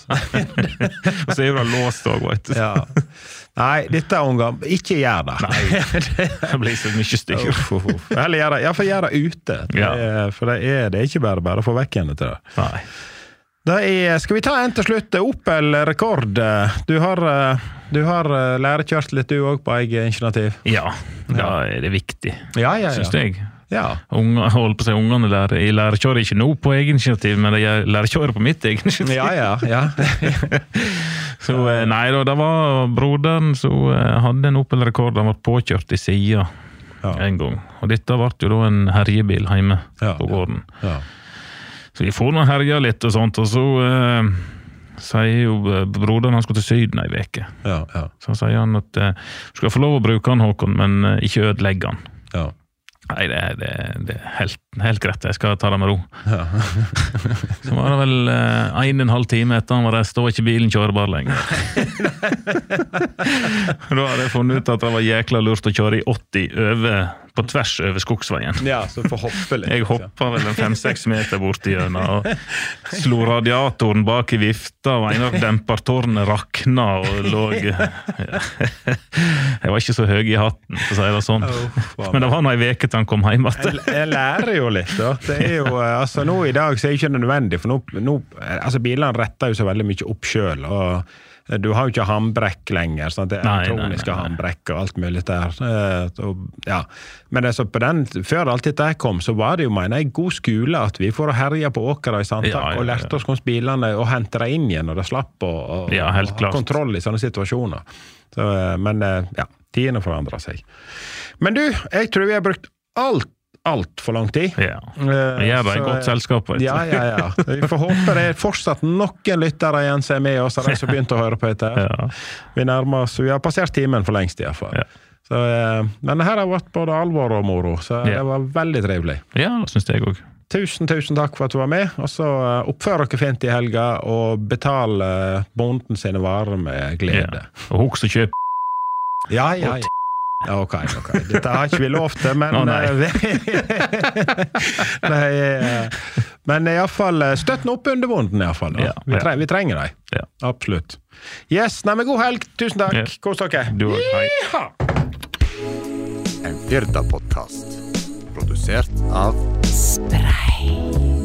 Speaker 2: Og så er det låst også, vet du.
Speaker 1: Nei, dette er unger. Ikke gjør det.
Speaker 2: Nei, det blir så mye styr.
Speaker 1: Eller gjør det ute. For det er ikke bare å få vekk henne til det. Nei. Skal vi ta en til slutt? Opel Rekord. Du har lærekjørt litt du også på egen initiativ.
Speaker 2: Ja, da er det viktig. Synes jeg.
Speaker 1: Holdt
Speaker 2: på å si ungene jeg lærekjører ikke nå på egen initiativ, men jeg lærekjører på mitt egen initiativ. Så nei da, det var broderen som hadde en Opel Rekord, han var påkjørt i siden en gang. Og dette var jo da en herjebil hjemme på gården. Så vi får noen herjer litt og sånt, og så sier jo broderen han skulle til Syden en veke. Så sier han at du skal få lov å bruke han, Håkon, men ikke ødelegge han. Nei, det er helt greit, jeg skal ta det med ro. Så var det vel 1,5 time etter han var der, stod ikke bilen kjørbar lenger. Da hadde jeg funnet ut at det var jækla lurt å kjøre i 80 på tvers over skogsveien.
Speaker 1: Ja, så får hoppe litt.
Speaker 2: Jeg hoppet vel 5-6 meter bort i hjørnet, og slo radiatoren bak i vifta, og en av dempertårene rakna, og lå... Jeg var ikke så høy i hatten, for å si det sånn. Men det var noen veke til han kom hjem.
Speaker 1: Jeg lærer jo litt, da. Det er jo, altså nå i dag så er det ikke nødvendig, for nå altså bilene retter jo så veldig mye opp selv, og du har jo ikke handbrekk lenger, sant? Det elektroniske handbrekk og alt mulig der. Ja. Men altså, før alt dette kom, så var det jo, mener jeg, god skole at vi får herje på åkere i Sandtak og lærte oss om spillene og hente det inn igjen når det slapp og ha kontroll i sånne situasjoner. Så, men ja, tidene forandrer seg. Men du, jeg tror vi har brukt alt for lang tid.
Speaker 2: Ja, jeg var i godt selskap.
Speaker 1: Ja. Vi får håpe det fortsatt noen lyttere igjen som med oss, de som begynte å høre på dette. Ja. Vi nærmer oss, vi har passert timen for lengst i hvert fall. Ja. Så, men her har vært både alvor og moro, så det var veldig trivelig.
Speaker 2: Ja, det synes jeg også.
Speaker 1: Tusen takk for at du var med, og så oppfør dere fint i helga, og betal bonden sine varer med glede.
Speaker 2: Ja. Og husk å kjøpe.
Speaker 1: Ja. Ok. Dette har ikke vi lov til, men men i hvert fall støtt den opp under bonden i hvert fall. Vi trenger deg. Ja. Absolutt. Yes, men god helg. Tusen takk. Ja. Kos dere.
Speaker 2: Du også, hei.
Speaker 3: En Firda-podcast. Produsert av Spray.